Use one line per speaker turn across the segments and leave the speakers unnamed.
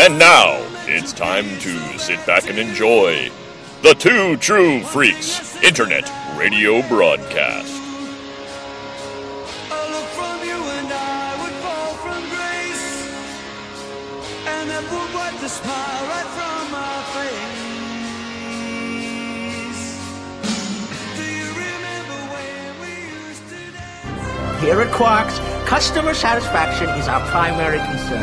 And now, it's time to sit back and enjoy the Two True Freaks Internet Radio Broadcast.
Here at Quarks, customer satisfaction is our primary concern.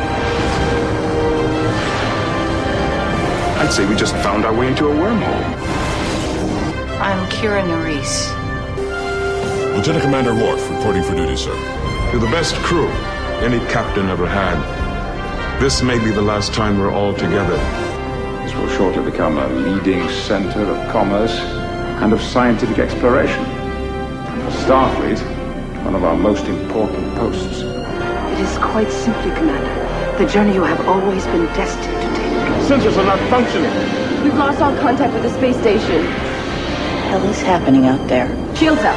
I'd say we just found our way into a wormhole.
I'm Kira Nerys.
Lieutenant Commander Worf, reporting for duty, sir.
You're the best crew any captain ever had. This may be the last time we're all together.
This will shortly become a leading center of commerce and of scientific exploration. And for Starfleet, one of our most important posts.
It is quite simply, Commander, the journey you have always been destined to take.
Sensors are not functioning.
We've lost all contact with the space station.
What the hell is happening out there?
Shields up.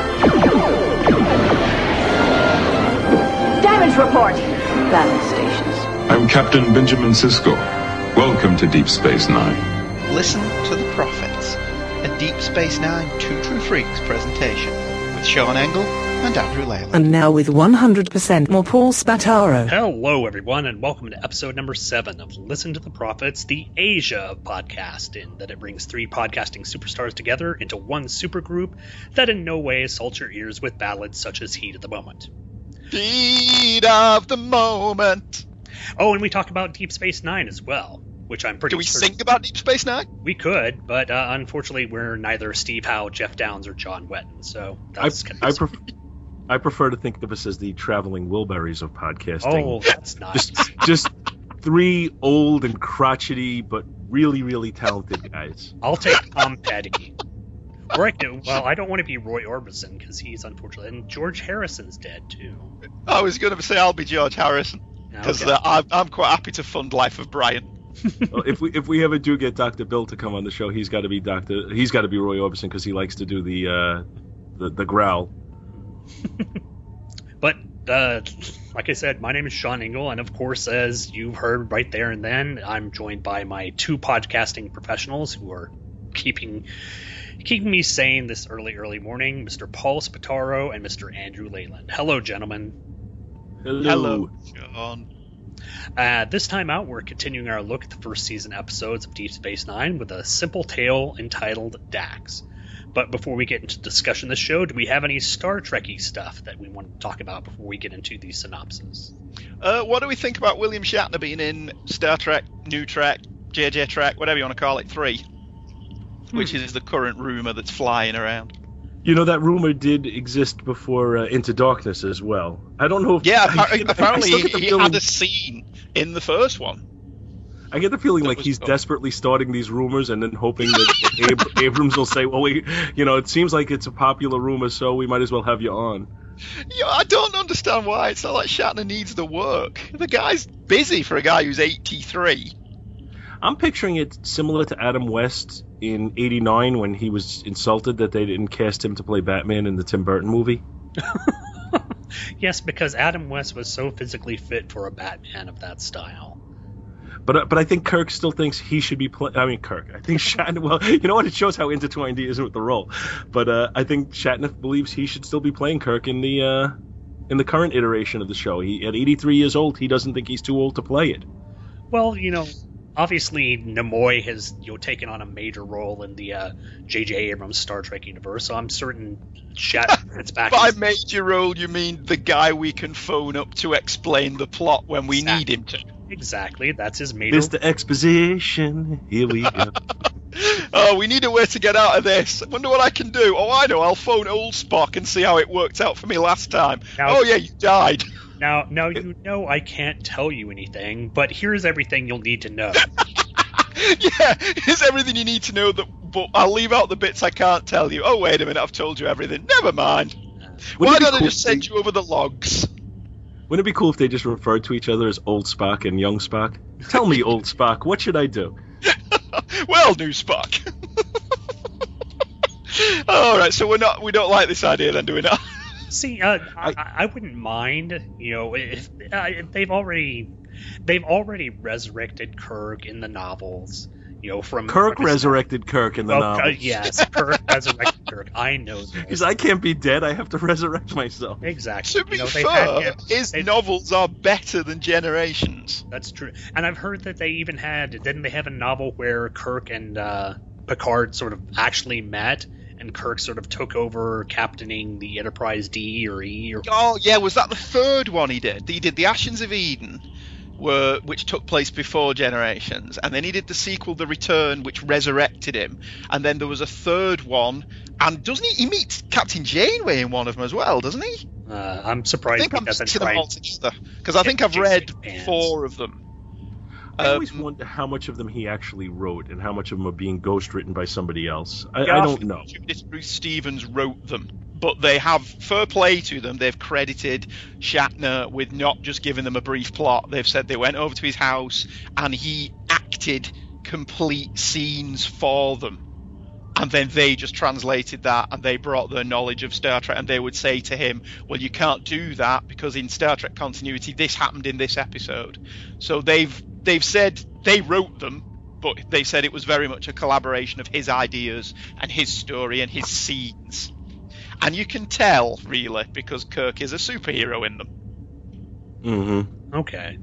Damage report.
Battle stations.
I'm Captain Benjamin Sisko. Welcome to Deep Space Nine.
Listen to the Prophets, a Deep Space Nine Two True Freaks presentation with Sean Engel and Andrew Leyland.
And now with 100% more Paul Spataro.
Hello, everyone, and welcome to episode number 7 of Listen to the Prophets, the Asia of podcast, in that it brings 3 podcasting superstars together into one supergroup that in no way assaults your ears with ballads such as Heat of the Moment.
Heat of the Moment.
Oh, and we talk about Deep Space Nine as well, which I'm pretty
Do we
certain...
sing about Deep Space Nine?
We could, but unfortunately we're neither Steve Howe, Jeff Downs, or John Wetton, so that's
I prefer to think of us as the traveling Wilburys of podcasting.
Oh, that's nice.
just 3 old and crotchety, but really, really talented guys.
I'll take Tom Petty. Or I don't want to be Roy Orbison, because he's unfortunate. And George Harrison's dead, too.
I was going to say I'll be George Harrison, because
Okay.
I'm quite happy to fund Life of Brian.
Well, if we ever do get Dr. Bill to come on the show, he's got to be Roy Orbison, because he likes to do the growl.
But, like I said, my name is Sean Engel, and of course, as you heard right there and then, I'm joined by my 2 podcasting professionals who are keeping me sane this early morning, Mr. Paul Spataro and Mr. Andrew Leyland. Hello, gentlemen.
Hello, Sean.
This time out, we're continuing our look at the first season episodes of Deep Space Nine with a simple tale entitled Dax. But before we get into discussion of the show, do we have any Star Trek-y stuff that we want to talk about before we get into the synopsis?
What do we think about William Shatner being in Star Trek, New Trek, JJ Trek, whatever you want to call it, 3? Which is the current rumor that's flying around.
You know, that rumor did exist before Into Darkness as well. I don't know if...
Yeah, apparently he
feeling,
had a scene in the first one.
I get the feeling like he's desperately starting these rumors and then hoping that Abrams will say, well, it seems like it's a popular rumor, so we might as well have you on.
Yeah, I don't understand why. It's not like Shatner needs the work. The guy's busy for a guy who's 83.
I'm picturing it similar to Adam West in '89 when he was insulted that they didn't cast him to play Batman in the Tim Burton movie.
Yes, because Adam West was so physically fit for a Batman of that style.
But I think Kirk still thinks he should be playing... I think Shatner... Well, you know what? It shows how intertwined he is with the role. But I think Shatner believes he should still be playing Kirk in the current iteration of the show. At 83 years old, he doesn't think he's too old to play it.
Well, obviously Nimoy has taken on a major role in the J.J. Abrams Star Trek universe, so I'm certain Shatner fits back.
By major role, you mean the guy we can phone up to explain the plot when we need him to.
Exactly, that's his major...
Mr. Exposition, here we go.
Oh, we need a way to get out of this. I wonder what I can do. Oh, I know, I'll phone old Spock and see how it worked out for me last time.
Now,
you died.
Now, I can't tell you anything, but here's everything you'll need to know.
Yeah, here's everything you need to know, but I'll leave out the bits I can't tell you. Oh, wait a minute, I've told you everything. Never mind. Why don't I just send you over the logs?
Wouldn't it be cool if they just referred to each other as Old Spock and Young Spock? Tell me, Old Spock, what should I do?
Well, New Spock. All right, so we don't like this idea then, do we not?
See, I wouldn't mind, if they've already they've already resurrected Kirk in the novels. From
Kirk resurrected Kirk in the novels.
Yes, Kirk resurrected Kirk. I know this.
Because I can't be dead. I have to resurrect myself.
Exactly.
To be fair, his novels are better than Generations.
That's true. And I've heard that they even didn't they have a novel where Kirk and Picard sort of actually met, and Kirk sort of took over captaining the Enterprise D or E?
Oh, yeah, was that the third one he did? He did the Ashes of Eden, which took place before Generations, and then he did the sequel, The Return, which resurrected him, and then there was a third one, and doesn't he meets Captain Janeway in one of them as well, doesn't he?
I'm surprised he doesn't try
them all together, because I think I've read 4 of them.
I always wonder how much of them he actually wrote and how much of them are being ghostwritten by somebody else. I don't know.
Bruce Stevens wrote them, but they have, fair play to them, they've credited Shatner with not just giving them a brief plot. They've said they went over to his house and he acted complete scenes for them. And then they just translated that and they brought their knowledge of Star Trek, and they would say to him, well, you can't do that because in Star Trek continuity, this happened in this episode. So they've said they wrote them, but they said it was very much a collaboration of his ideas and his story and his scenes. And you can tell, really, because Kirk is a superhero in them.
Mm-hmm.
Okay.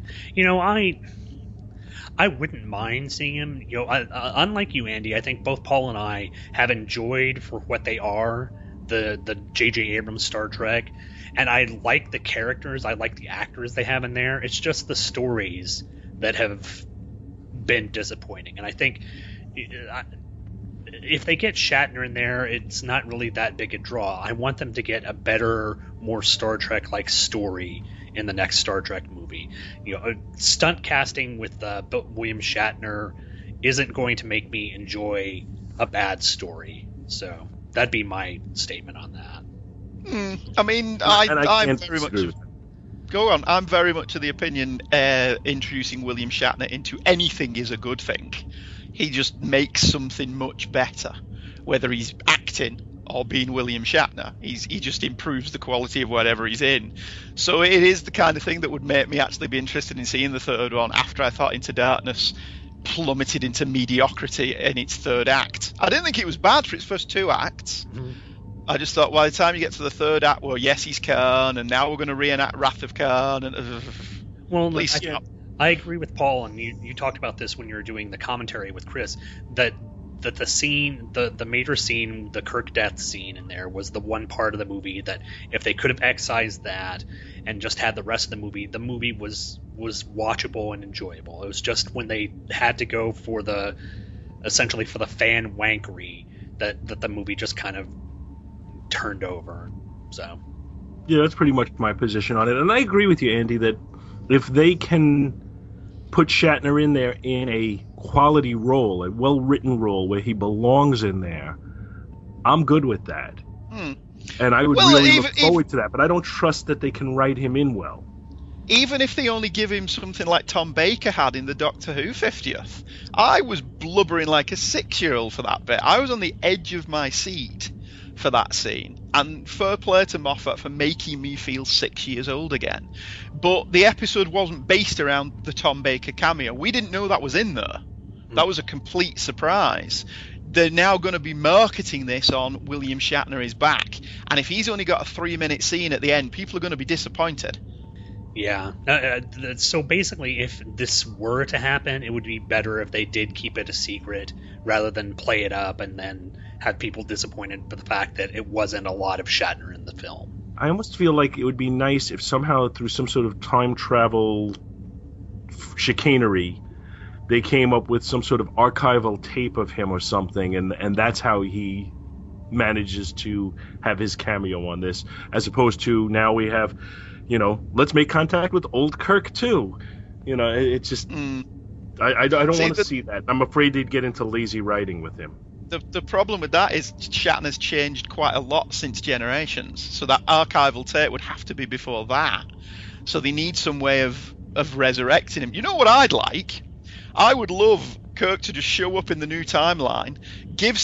I wouldn't mind seeing him. Unlike you, Andy, I think both Paul and I have enjoyed for what they are the J.J. Abrams Star Trek, and I like the characters, I like the actors they have in there. It's just the stories that have been disappointing, and I think if they get Shatner in there, it's not really that big a draw. I want them to get a better, more Star Trek-like story in the next Star Trek movie. Stunt casting with William Shatner isn't going to make me enjoy a bad story. So that'd be my statement on that.
I mean, I'm very much... Go on. I'm very much of the opinion introducing William Shatner into anything is a good thing. He just makes something much better, whether he's acting or being William Shatner. He just improves the quality of whatever he's in. So it is the kind of thing that would make me actually be interested in seeing the third one after I thought Into Darkness plummeted into mediocrity in its third act. I didn't think it was bad for its first 2 acts. Mm-hmm. I just thought, by the time you get to the third act, well, yes, he's Khan, and now we're going to reenact Wrath of Khan. And
well, please stop. I agree with Paul, and you talked about this when you were doing the commentary with Chris, that the scene, the major scene, the Kirk death scene in there was the one part of the movie that if they could have excised that and just had the rest of the movie was watchable and enjoyable. It was just when they had to go essentially for the fan wankery that the movie just kind of turned over. So
yeah, that's pretty much my position on it, and I agree with you, Andy, that if they can put Shatner in there in a quality role, a well-written role where he belongs in there, I'm good with that. And I would really look forward to that, but I don't trust that they can write him in well.
Even if they only give him something like Tom Baker had in the Doctor Who 50th, I was blubbering like a 6-year-old for that bit. I was on the edge of my seat for that scene, and fair play to Moffat for making me feel 6 years old again. But the episode wasn't based around the Tom Baker cameo. We didn't know that was in there. That was a complete surprise. They're now going to be marketing this on William Shatner is back, and if he's only got a 3-minute scene at the end, people are going to be disappointed.
Yeah. So basically, if this were to happen, it would be better if they did keep it a secret rather than play it up and then have people disappointed by the fact that it wasn't a lot of Shatner in the film.
I almost feel like it would be nice if somehow through some sort of time travel chicanery they came up with some sort of archival tape of him or something, and that's how he manages to have his cameo on this, as opposed to now we have, let's make contact with old Kirk too. It's just I don't want to see that. I'm afraid they'd get into lazy writing with him.
The problem with that is Shatner's changed quite a lot since Generations, so that archival tape would have to be before that. So they need some way of resurrecting him. You know what I'd like? I would love Kirk to just show up in the new timeline, give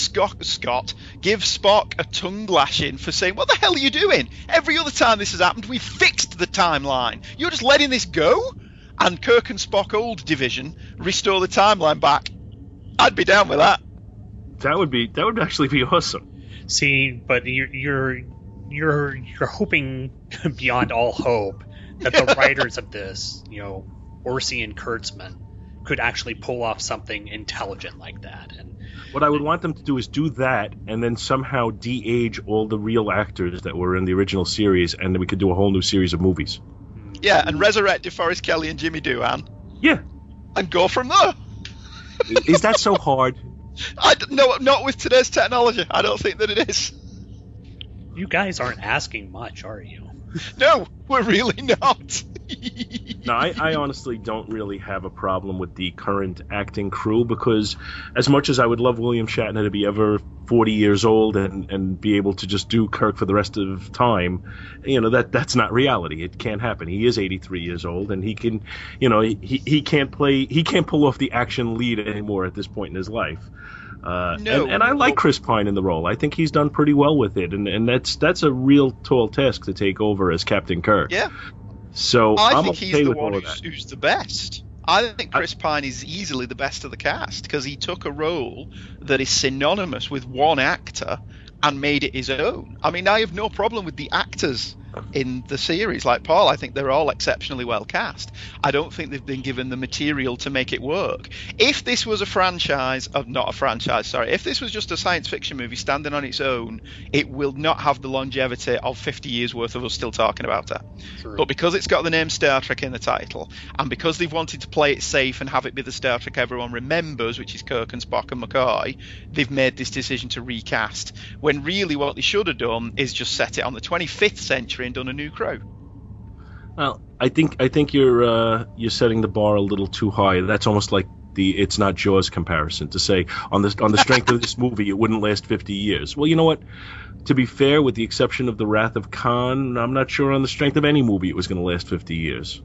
Spock a tongue lashing for saying, what the hell are you doing? Every other time this has happened, we've fixed the timeline. You're just letting this go? and Kirk and Spock old division restore the timeline back. I'd be down with that.
That would actually be awesome.
See, but you're hoping beyond all hope that the writers of this, Orci and Kurtzman, could actually pull off something intelligent like that. And
what I would want them to do is do that, and then somehow de-age all the real actors that were in the original series, and then we could do a whole new series of movies.
Yeah, and resurrect DeForest Kelly and Jimmy Doohan.
Yeah.
And go from there.
Is that so hard?
No, not with today's technology. I don't think that it is.
You guys aren't asking much, are you?
No, we're really not.
No, I honestly don't really have a problem with the current acting crew, because as much as I would love William Shatner to be ever 40 years old and be able to just do Kirk for the rest of time, that's not reality. It can't happen. He is 83 years old, and he can, he can't pull off the action lead anymore at this point in his life. And I like Chris Pine in the role. I think he's done pretty well with it, and that's a real tall task to take over as Captain Kirk.
Yeah.
So
I think he's the one who's the best. I think Chris Pine is easily the best of the cast, because he took a role that is synonymous with one actor and made it his own. I mean, I have no problem with the actors in the series. Like Paul, I think they're all exceptionally well cast. I don't think they've been given the material to make it work. If this was if this was just a science fiction movie standing on its own, it will not have the longevity of 50 years worth of us still talking about it. True. But because it's got the name Star Trek in the title, and because they've wanted to play it safe and have it be the Star Trek everyone remembers, which is Kirk and Spock and McCoy, they've made this decision to recast, when really what they should have done is just set it on the 25th century and done a new crew.
Well, I think you're setting the bar a little too high. That's almost like the It's Not Jaws comparison, to say on the strength of this movie it wouldn't last 50 years. Well, you know what? To be fair, with the exception of The Wrath of Khan, I'm not sure on the strength of any movie it was going to last 50 years.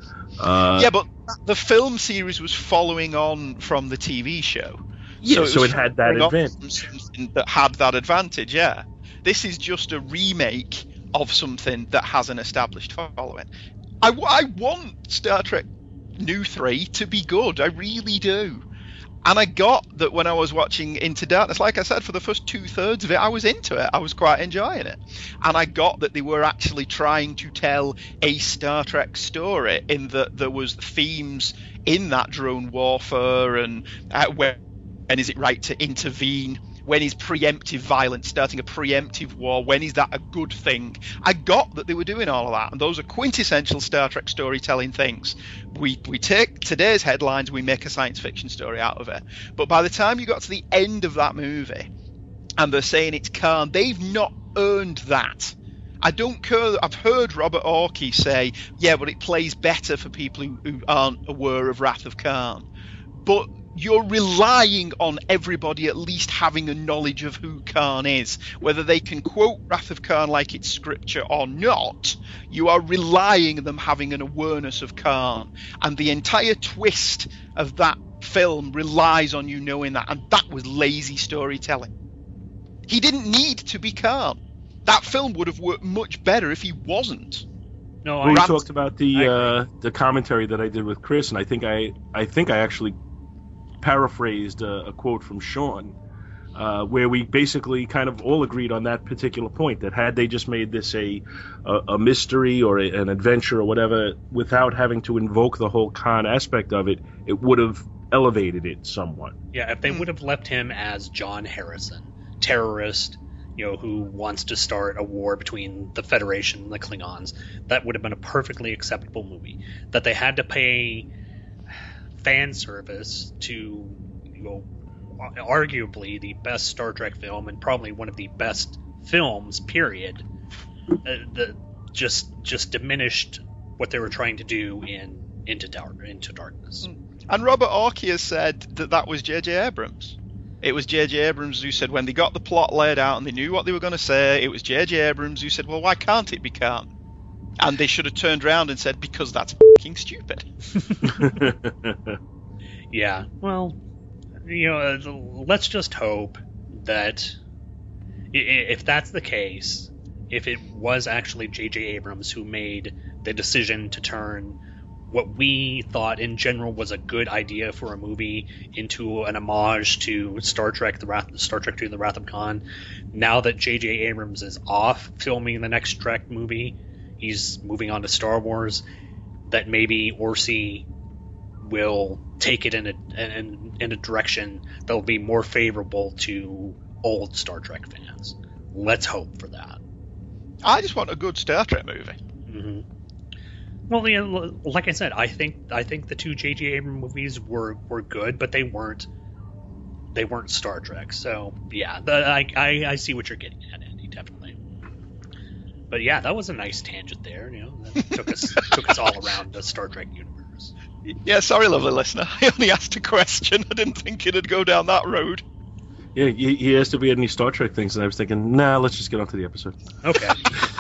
Yeah, but the film series was following on from the TV show.
Yeah, so it had that advantage.
That had that advantage, yeah. This is just a remake of something that has an established following. I want Star Trek New 3 to be good. I really do. And I got that when I was watching Into Darkness. Like I said, for the first 2/3 of it, I was into it. I was quite enjoying it. And I got that they were actually trying to tell a Star Trek story, in that there was themes in that drone warfare, and when is it right to intervene? When is preemptive violence, starting a preemptive war, when is that a good thing? I got that they were doing all of that, and those are quintessential Star Trek storytelling things. We take today's headlines, we make a science fiction story out of it. But by the time you got to the end of that movie, and they're saying it's Khan, they've not earned that. I don't care. I've heard Robert Orci say, yeah, but it plays better for people who aren't aware of Wrath of Khan. But you're relying on everybody at least having a knowledge of who Khan is. Whether they can quote Wrath of Khan like it's scripture or not, you are relying on them having an awareness of Khan. And the entire twist of that film relies on you knowing that. And that was lazy storytelling. He didn't need to be Khan. That film would have worked much better if he wasn't.
No, we talked about the commentary that I did with Chris, and I think I actually paraphrased a quote from Sean, where we basically kind of all agreed on that particular point, that had they just made this a mystery or an adventure or whatever, without having to invoke the whole Khan aspect of it, it would have elevated it somewhat.
Yeah, if they would have left him as John Harrison, terrorist, who wants to start a war between the Federation and the Klingons, that would have been a perfectly acceptable movie. That they had to pay fan service to arguably the best Star Trek film, and probably one of the best films, period, that just diminished what they were trying to do in Into Darkness.
And Robert Orci has said that was J.J. Abrams. It was J.J. Abrams who said, when they got the plot laid out and they knew what they were going to say, it was J.J. Abrams who said, well, why can't it be Khan? And they should have turned around and said, because that's fucking stupid.
Yeah, well, let's just hope that if that's the case, if it was actually J.J. Abrams who made the decision to turn what we thought in general was a good idea for a movie into an homage to Star Trek II: The Wrath of Khan. Now that J.J. Abrams is off filming the next Trek movie, he's moving on to Star Wars, that maybe Orci will take it in a direction that will be more favorable to old Star Trek fans. Let's hope for that.
I just want a good Star Trek movie.
Mm-hmm. Well, yeah, like I said, I think the two J.J. Abrams movies were good, but they weren't Star Trek. So yeah, I see what you're getting at, Andy, definitely. But yeah, that was a nice tangent there. That took us all around the Star Trek universe.
Yeah, sorry, lovely listener. I only asked a question. I didn't think it'd go down that road.
Yeah, he asked if we had any Star Trek things, and I was thinking, nah, let's just get on to the episode.
Okay.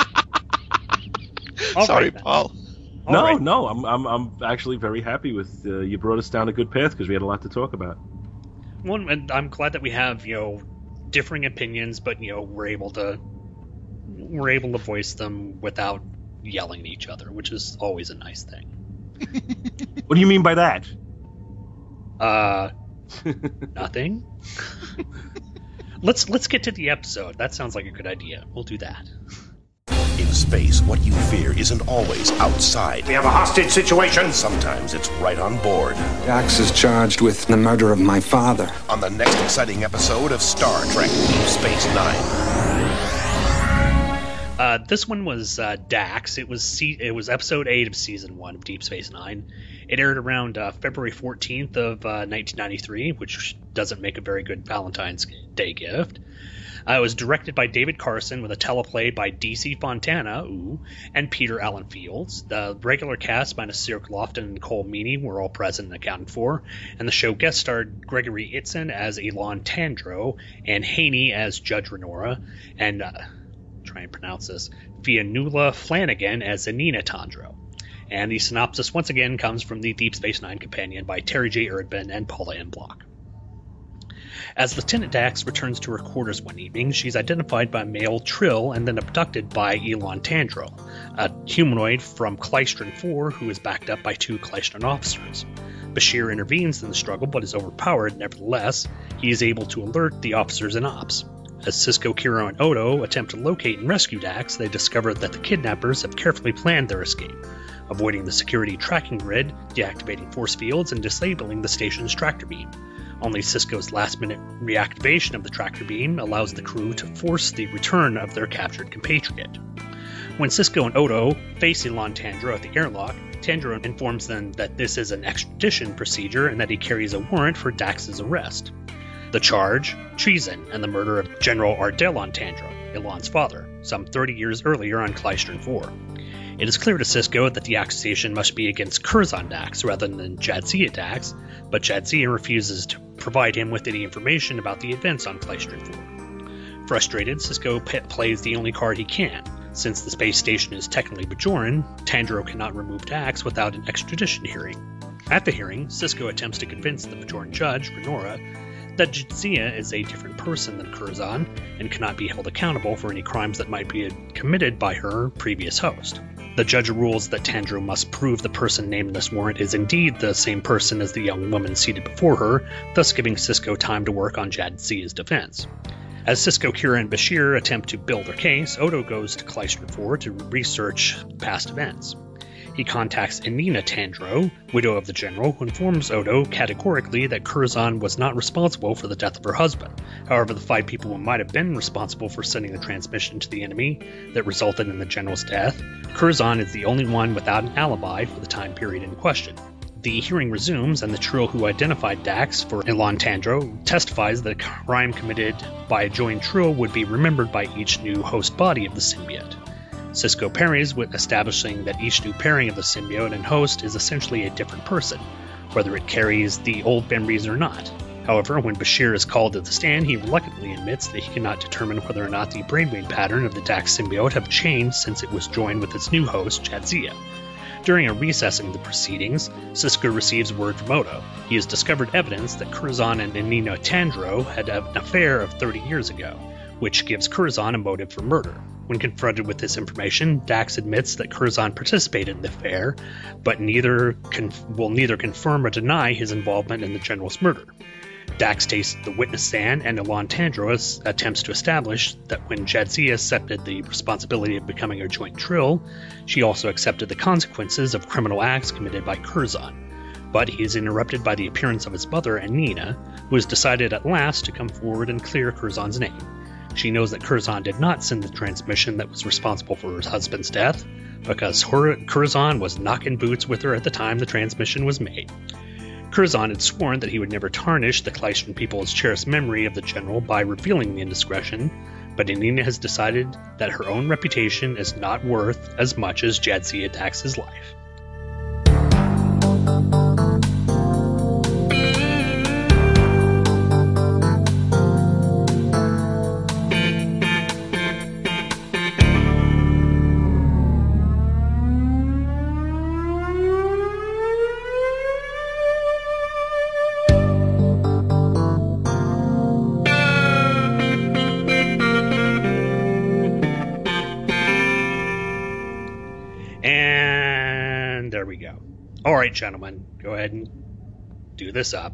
Sorry, Paul.
No, I'm actually very happy with you brought us down a good path because we had a lot to talk about.
Well, and I'm glad that we have differing opinions, but we're able to voice them without yelling at each other, which is always a nice thing.
What do you mean by that?
Nothing. Let's get to the episode. That sounds like a good idea. We'll do that.
In space, what you fear isn't always outside.
We have a hostage situation.
Sometimes it's right on board.
Dax is charged with the murder of my father.
On the next exciting episode of Star Trek Deep Space Nine.
This one was Dax. It was episode 8 of season 1 of Deep Space Nine. It aired around February 14th of 1993, which doesn't make a very good Valentine's Day gift. It was directed by David Carson with a teleplay by D.C. Fontana and Peter Allen Fields. The regular cast minus Cirque Lofton and Cole Meany were all present and accounted for, and the show guest starred Gregory Itzin as Elan Tandro and Haney as Judge Renora, and try and pronounce this, Fionnula Flanagan as Anina Tandro. And the synopsis once again comes from the Deep Space Nine companion by Terry J. Erdman and Paula M. Block. As Lieutenant Dax returns to her quarters one evening, she's identified by male Trill and then abducted by Elan Tandro, a humanoid from Klystron 4 who is backed up by 2 Klystron officers. Bashir intervenes in the struggle but is overpowered. Nevertheless, he is able to alert the officers in ops. As Sisko, Kira, and Odo attempt to locate and rescue Dax, they discover that the kidnappers have carefully planned their escape, avoiding the security tracking grid, deactivating force fields, and disabling the station's tractor beam. Only Sisko's last-minute reactivation of the tractor beam allows the crew to force the return of their captured compatriot. When Sisko and Odo face Elan Tandro at the airlock, Tandro informs them that this is an extradition procedure and that he carries a warrant for Dax's arrest. The charge, treason, and the murder of General Ardelon Tandro, Elan's father, some 30 years earlier on Klystron 4. It is clear to Sisko that the accusation must be against Curzon Dax rather than Jadzia Dax, but Jadzia refuses to provide him with any information about the events on Klystron 4. Frustrated, Sisko plays the only card he can. Since the space station is technically Bajoran, Tandro cannot remove Dax without an extradition hearing. At the hearing, Sisko attempts to convince the Bajoran judge, Renora, that Jadzia is a different person than Curzon and cannot be held accountable for any crimes that might be committed by her previous host. The judge rules that Tandro must prove the person named in this warrant is indeed the same person as the young woman seated before her, thus giving Sisko time to work on Jadzia's defense. As Sisko, Kira, and Bashir attempt to build their case, Odo goes to Klystron 4 to research past events. He contacts Anina Tandro, widow of the general, who informs Odo categorically that Curzon was not responsible for the death of her husband. However, the 5 people who might have been responsible for sending the transmission to the enemy that resulted in the general's death, Curzon is the only one without an alibi for the time period in question. The hearing resumes, and the Trill who identified Dax for Elan Tandro testifies that a crime committed by a joined Trill would be remembered by each new host body of the symbiote. Sisko parries with establishing that each new pairing of the symbiote and host is essentially a different person, whether it carries the old memories or not. However, when Bashir is called to the stand, he reluctantly admits that he cannot determine whether or not the brainwave pattern of the Dax symbiote have changed since it was joined with its new host, Jadzia. During a recess in the proceedings, Sisko receives word from Odo. He has discovered evidence that Curzon and Anina Tandro had an affair of 30 years ago, which gives Curzon a motive for murder. When confronted with this information, Dax admits that Curzon participated in the affair, but will neither confirm or deny his involvement in the General's murder. Dax takes the witness stand, and Ilan Tandros attempts to establish that when Jadzia accepted the responsibility of becoming her joint Trill, she also accepted the consequences of criminal acts committed by Curzon. But he is interrupted by the appearance of his mother, Anina, who has decided at last to come forward and clear Curzon's name. She knows that Curzon did not send the transmission that was responsible for her husband's death, because Curzon was knocking boots with her at the time the transmission was made. Curzon had sworn that he would never tarnish the Kleistran people's cherished memory of the general by revealing the indiscretion, but Anina has decided that her own reputation is not worth as much as Jadzia Dax's life. All right, gentlemen, go ahead and do this up.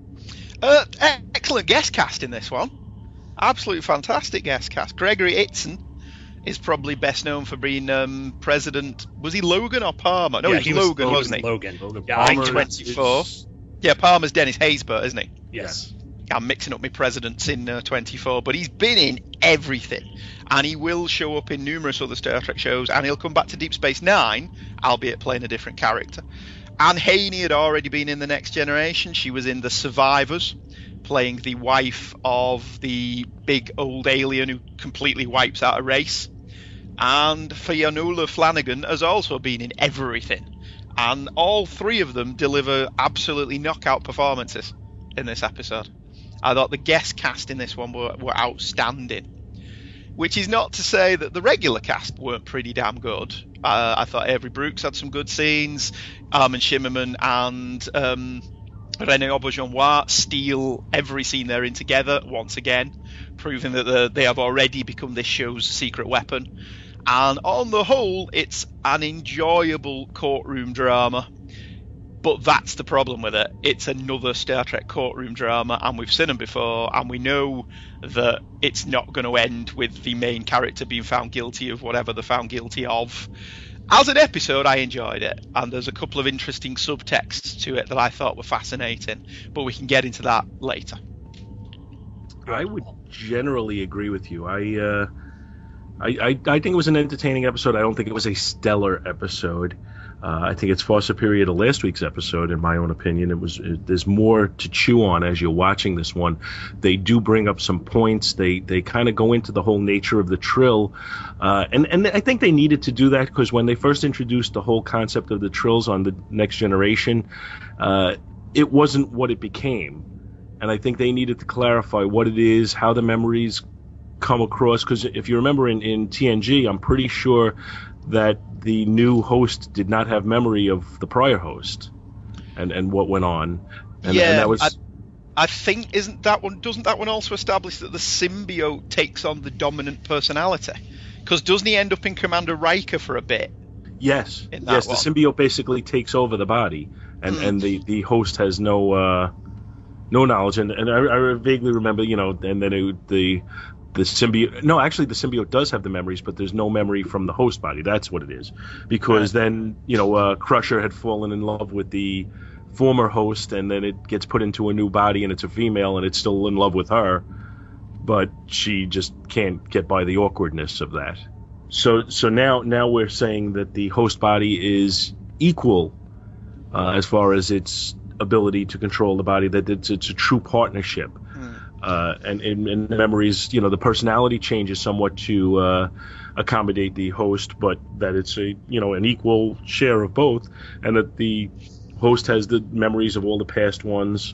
Excellent guest cast in this one. Absolutely fantastic guest cast. Gregory Itzon is probably best known for being president. Was he Logan or Palmer? No, he was Logan, wasn't he?
Logan.
Yeah, I-24. Yeah, Palmer's Dennis Haysbert, isn't he?
Yes.
I'm mixing up my presidents in 24, but he's been in everything, and he will show up in numerous other Star Trek shows, and he'll come back to Deep Space Nine, albeit playing a different character. Anne Haney had already been in The Next Generation. She was in The Survivors, playing the wife of the big old alien who completely wipes out a race. And Fionnuala Flanagan has also been in everything. And all three of them deliver absolutely knockout performances in this episode. I thought the guest cast in this one were outstanding. Which is not to say that the regular cast weren't pretty damn good. I thought Avery Brooks had some good scenes. Armin Shimmerman and René Auberjonois steal every scene they're in together once again, proving that they have already become this show's secret weapon. And on the whole, it's an enjoyable courtroom drama. But that's the problem with it. It's another Star Trek courtroom drama, and we've seen them before, and we know that it's not going to end with the main character being found guilty of whatever they're found guilty of. As an episode, I enjoyed it, and there's a couple of interesting subtexts to it that I thought were fascinating, but we can get into that later.
I would generally agree with you. I think it was an entertaining episode. I don't think it was a stellar episode. I think it's far superior to last week's episode, in my own opinion. There's more to chew on as you're watching this one. They do bring up some points. They kind of go into the whole nature of the Trill, and I think they needed to do that because when they first introduced the whole concept of the Trills on The Next Generation, it wasn't what it became, and I think they needed to clarify what it is, how the memories come across. Because if you remember in TNG, I'm pretty sure that the new host did not have memory of the prior host and what went on. And that was...
I think doesn't that one also establish that the symbiote takes on the dominant personality? Because doesn't he end up in Commander Riker for a bit?
Yes. The symbiote basically takes over the body, and the host has no knowledge. And I vaguely remember, and then the symbiote... No, actually, the symbiote does have the memories, but there's no memory from the host body. That's what it is. Because then, Crusher had fallen in love with the former host, and then it gets put into a new body, and it's a female, and it's still in love with her. But she just can't get by the awkwardness of that. So now we're saying that the host body is equal as far as its ability to control the body, that it's a true partnership. And in memories, the personality changes somewhat to accommodate the host, but that it's an equal share of both, and that the host has the memories of all the past ones.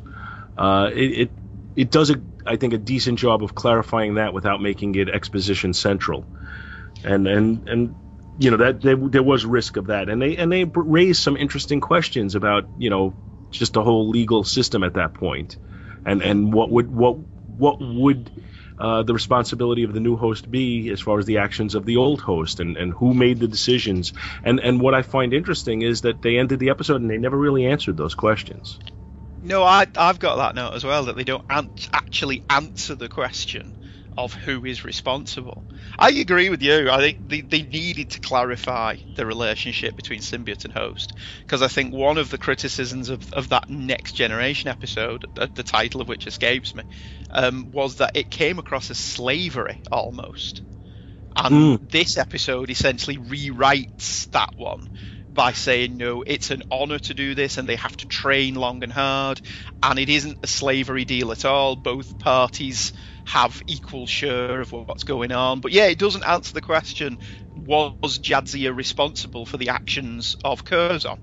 It does, I think, a decent job of clarifying that without making it exposition central, and that there was risk of that, and they raised some interesting questions about just the whole legal system at that point, and what would the responsibility of the new host be as far as the actions of the old host, and who made the decisions. And what I find interesting is that they ended the episode and they never really answered those questions.
No, I've got that note as well, that they don't actually answer the question of who is responsible. I agree with you. I think they needed to clarify the relationship between symbiote and host, because I think one of the criticisms of that Next Generation episode, the title of which escapes me, was that it came across as slavery almost. And this episode essentially rewrites that one by saying, no, it's an honour to do this and they have to train long and hard, and it isn't a slavery deal at all. Both parties have equal share of what's going on. But yeah, it doesn't answer the question, was Jadzia responsible for the actions of Curzon?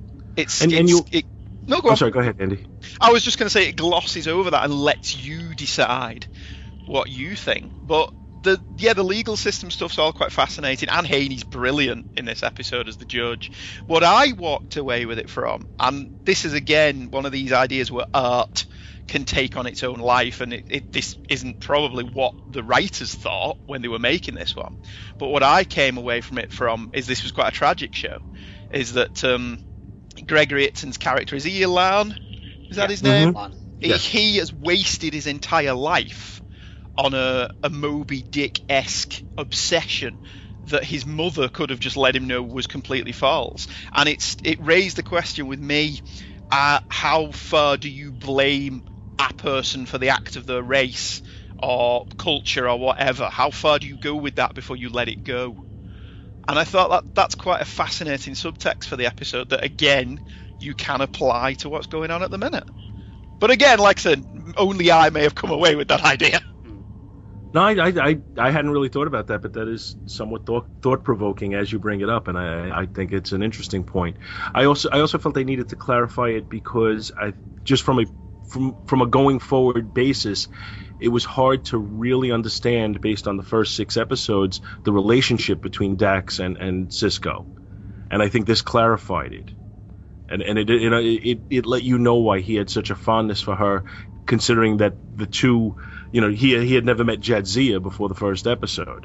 No, go on.
Sorry, go ahead, Andy.
I was just going to say it glosses over that and lets you decide what you think. But the legal system stuff's all quite fascinating, and Haney's brilliant in this episode as the judge. What I walked away with it from, and this is again one of these ideas where art can take on its own life, and this isn't probably what the writers thought when they were making this one, but what I came away from it from is this was quite a tragic show, is that Gregory Itton's character, is he Ilan? Is that his name?
Yes.
He has wasted his entire life on a Moby Dick-esque obsession that his mother could have just let him know was completely false. And it raised the question with me, how far do you blame a person for the act of their race or culture or whatever? How far do you go with that before you let it go? And I thought that's quite a fascinating subtext for the episode that, again, you can apply to what's going on at the minute. But again, like I said, only I may have come away with that idea.
No, I hadn't really thought about that, but that is somewhat thought-provoking as you bring it up, and I think it's an interesting point. I also felt they needed to clarify it because just from a going forward basis, it was hard to really understand, based on the first 6 episodes, the relationship between Dax and Sisko, and I think this clarified it, and it let you know why he had such a fondness for her, considering that the two, he had never met Jadzia before the first episode.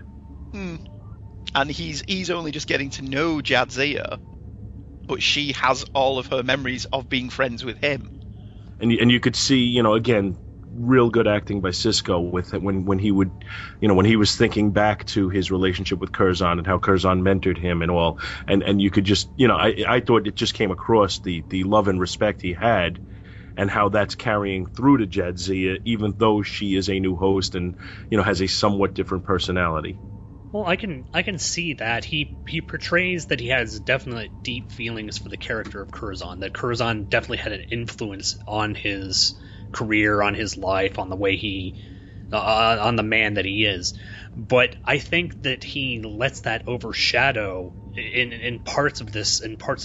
And he's only just getting to know Jadzia, but she has all of her memories of being friends with him.
And you could see, again, real good acting by Sisko with when he would, when he was thinking back to his relationship with Curzon and how Curzon mentored him and all, and you could just, I thought it just came across the love and respect he had, and how that's carrying through to Jadzia, even though she is a new host and has a somewhat different personality.
Well, I can see that he portrays that he has definite deep feelings for the character of Curzon. That Curzon definitely had an influence on his career, on his life, on the way on the man that he is. But I think that he lets that overshadow in parts of this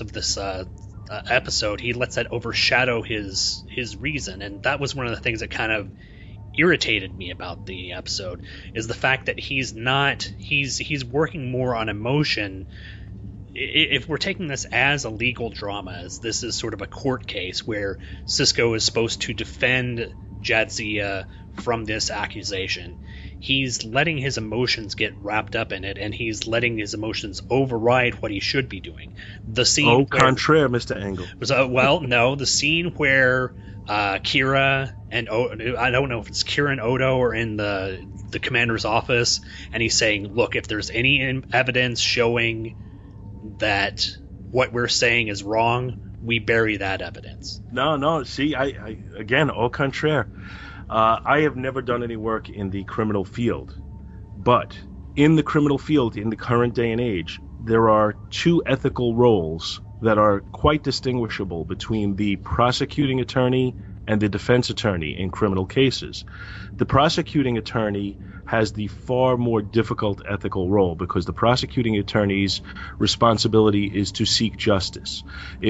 episode. He lets that overshadow his reason, and that was one of the things that kind of irritated me about the episode, is the fact that he's working more on emotion. If we're taking this as a legal drama, as this is sort of a court case where Sisko is supposed to defend Jadzia from this accusation, he's letting his emotions get wrapped up in it, and he's letting his emotions override what he should be doing. The scene
contraire, Mr. Angle.
The scene where Kira and I don't know if it's Kira and Odo are in the commander's office, and he's saying, look, if there's any evidence showing that what we're saying is wrong, we bury that evidence.
No, see, I again, au contraire. I have never done any work in the criminal field, but in the criminal field, in the current day and age, there are 2 ethical roles that are quite distinguishable between the prosecuting attorney and the defense attorney in criminal cases. The prosecuting attorney has the far more difficult ethical role because the prosecuting attorney's responsibility is to seek justice.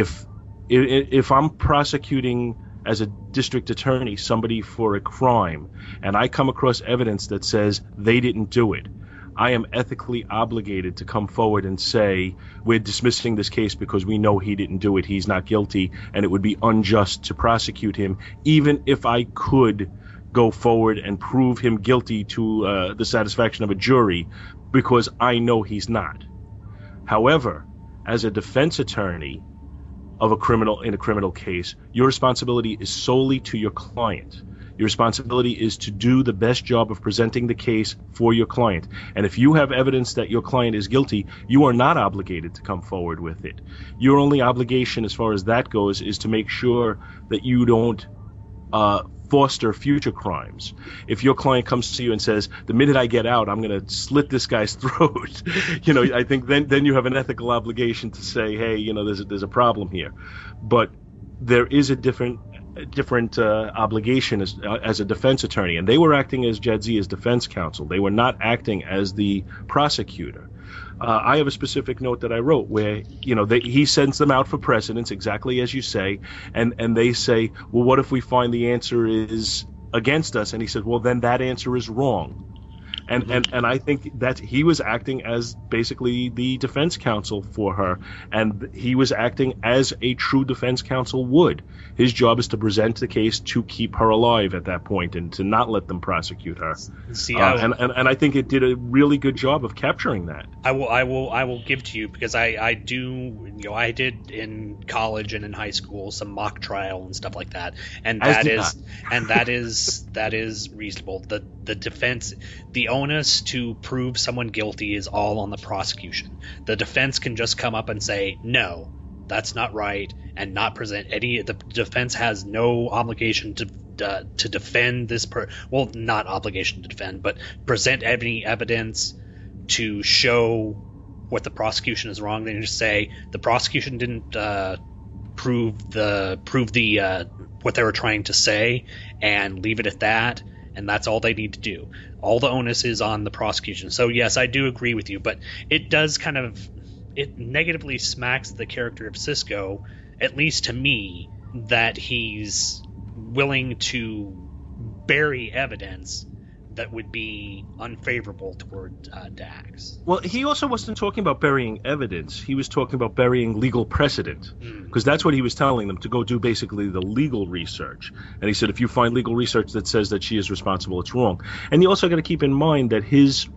If I'm prosecuting as a district attorney somebody for a crime and I come across evidence that says they didn't do it, I am ethically obligated to come forward and say, we're dismissing this case because we know he didn't do it, he's not guilty, and it would be unjust to prosecute him, even if I could go forward and prove him guilty to the satisfaction of a jury because I know he's not. However, as a defense attorney in a criminal case, your responsibility is solely to your client. Your responsibility is to do the best job of presenting the case for your client. And if you have evidence that your client is guilty, you are not obligated to come forward with it. Your only obligation as far as that goes is to make sure that you don't foster future crimes. If your client comes to you and says, the minute I get out, I'm going to slit this guy's throat, I think then you have an ethical obligation to say, hey, there's a problem here. But there is a different obligation as a defense attorney, and they were acting as Jadzia's defense counsel. They were not acting as the prosecutor. I have a specific note that I wrote where he sends them out for precedence, exactly as you say, and they say, well, what if we find the answer is against us? And he said, well, then that answer is wrong. And I think that he was acting as basically the defense counsel for her, and he was acting as a true defense counsel would. His job is to present the case to keep her alive at that point and to not let them prosecute her. And I think it did a really good job of capturing that.
I will give to you, because I did in college and in high school some mock trial and stuff like that, and that is reasonable. The defense, the onus to prove someone guilty is all on the prosecution. The defense can just come up and say, no, that's not right, and not present any. The defense has no obligation to defend this not obligation to defend, but present any evidence to show what the prosecution is wrong. They just say the prosecution didn't prove the what they were trying to say, and leave it at that. And that's all they need to do. All the onus is on the prosecution. So yes, I do agree with you, but it does it negatively smacks the character of Sisko, at least to me, that he's willing to bury evidence that would be unfavorable toward Dax.
Well, he also wasn't talking about burying evidence. He was talking about burying legal precedent, because that's what he was telling them, to go do basically the legal research. And he said, if you find legal research that says that she is responsible, it's wrong. And you also got to keep in mind that his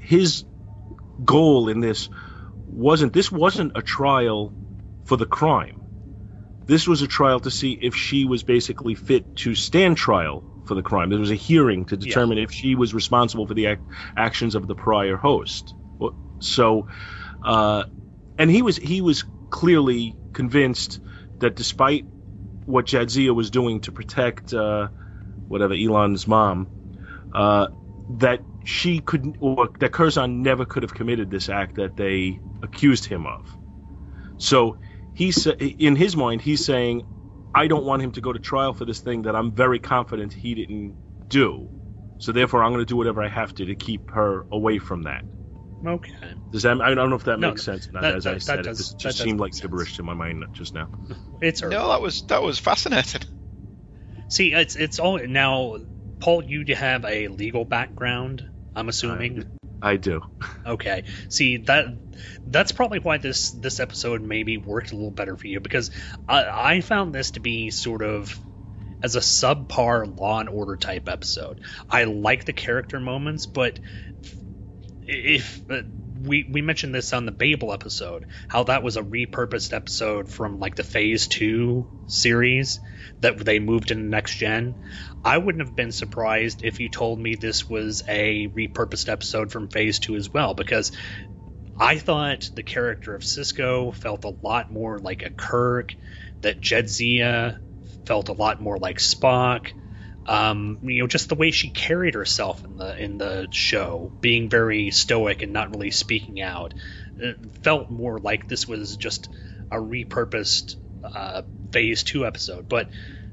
goal in this wasn't a trial for the crime. This was a trial to see if she was basically fit to stand trial for the crime. There was a hearing to determine if she was responsible for the actions of the prior host. So, and he was clearly convinced that despite what Jadzia was doing to protect Elan's mom, that she couldn't, or that Curzon never could have committed this act that they accused him of. So in his mind, he's saying, I don't want him to go to trial for this thing that I'm very confident he didn't do. So therefore, I'm going to do whatever I have to keep her away from that.
Okay.
Does that? I don't know if that makes sense. As I said, it just seemed like gibberish to my mind just now.
That was fascinating.
See, it's all now. Paul, you have a legal background, I'm assuming.
I do.
Okay. See, that's probably why this episode maybe worked a little better for you, because I found this to be sort of as a subpar Law and Order type episode. I like the character moments, but if we mentioned this on the Babel episode, how that was a repurposed episode from like the Phase 2 series that they moved into Next Gen. I wouldn't have been surprised if you told me this was a repurposed episode from Phase 2 as well, because I thought the character of Sisko felt a lot more like a Kirk, that Jadzia felt a lot more like Spock. Just the way she carried herself in the show, being very stoic and not really speaking out, it felt more like this was just a repurposed Phase 2 episode. But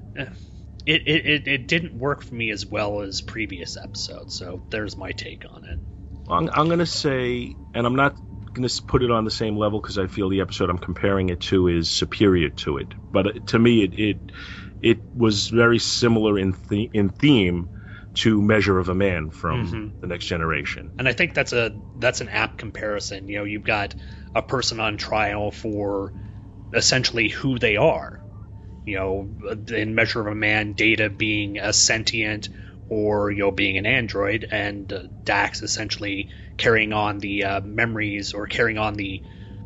it didn't work for me as well as previous episodes. So there's my take on it.
I'm going to say, and I'm not going to put it on the same level because I feel the episode I'm comparing it to is superior to it. But to me, it was very similar in theme to Measure of a Man from The Next Generation.
And I think that's an apt comparison. You've got a person on trial for essentially who they are. In Measure of a Man, Data being a sentient, or being an android, and Dax essentially carrying on the memories, or carrying on the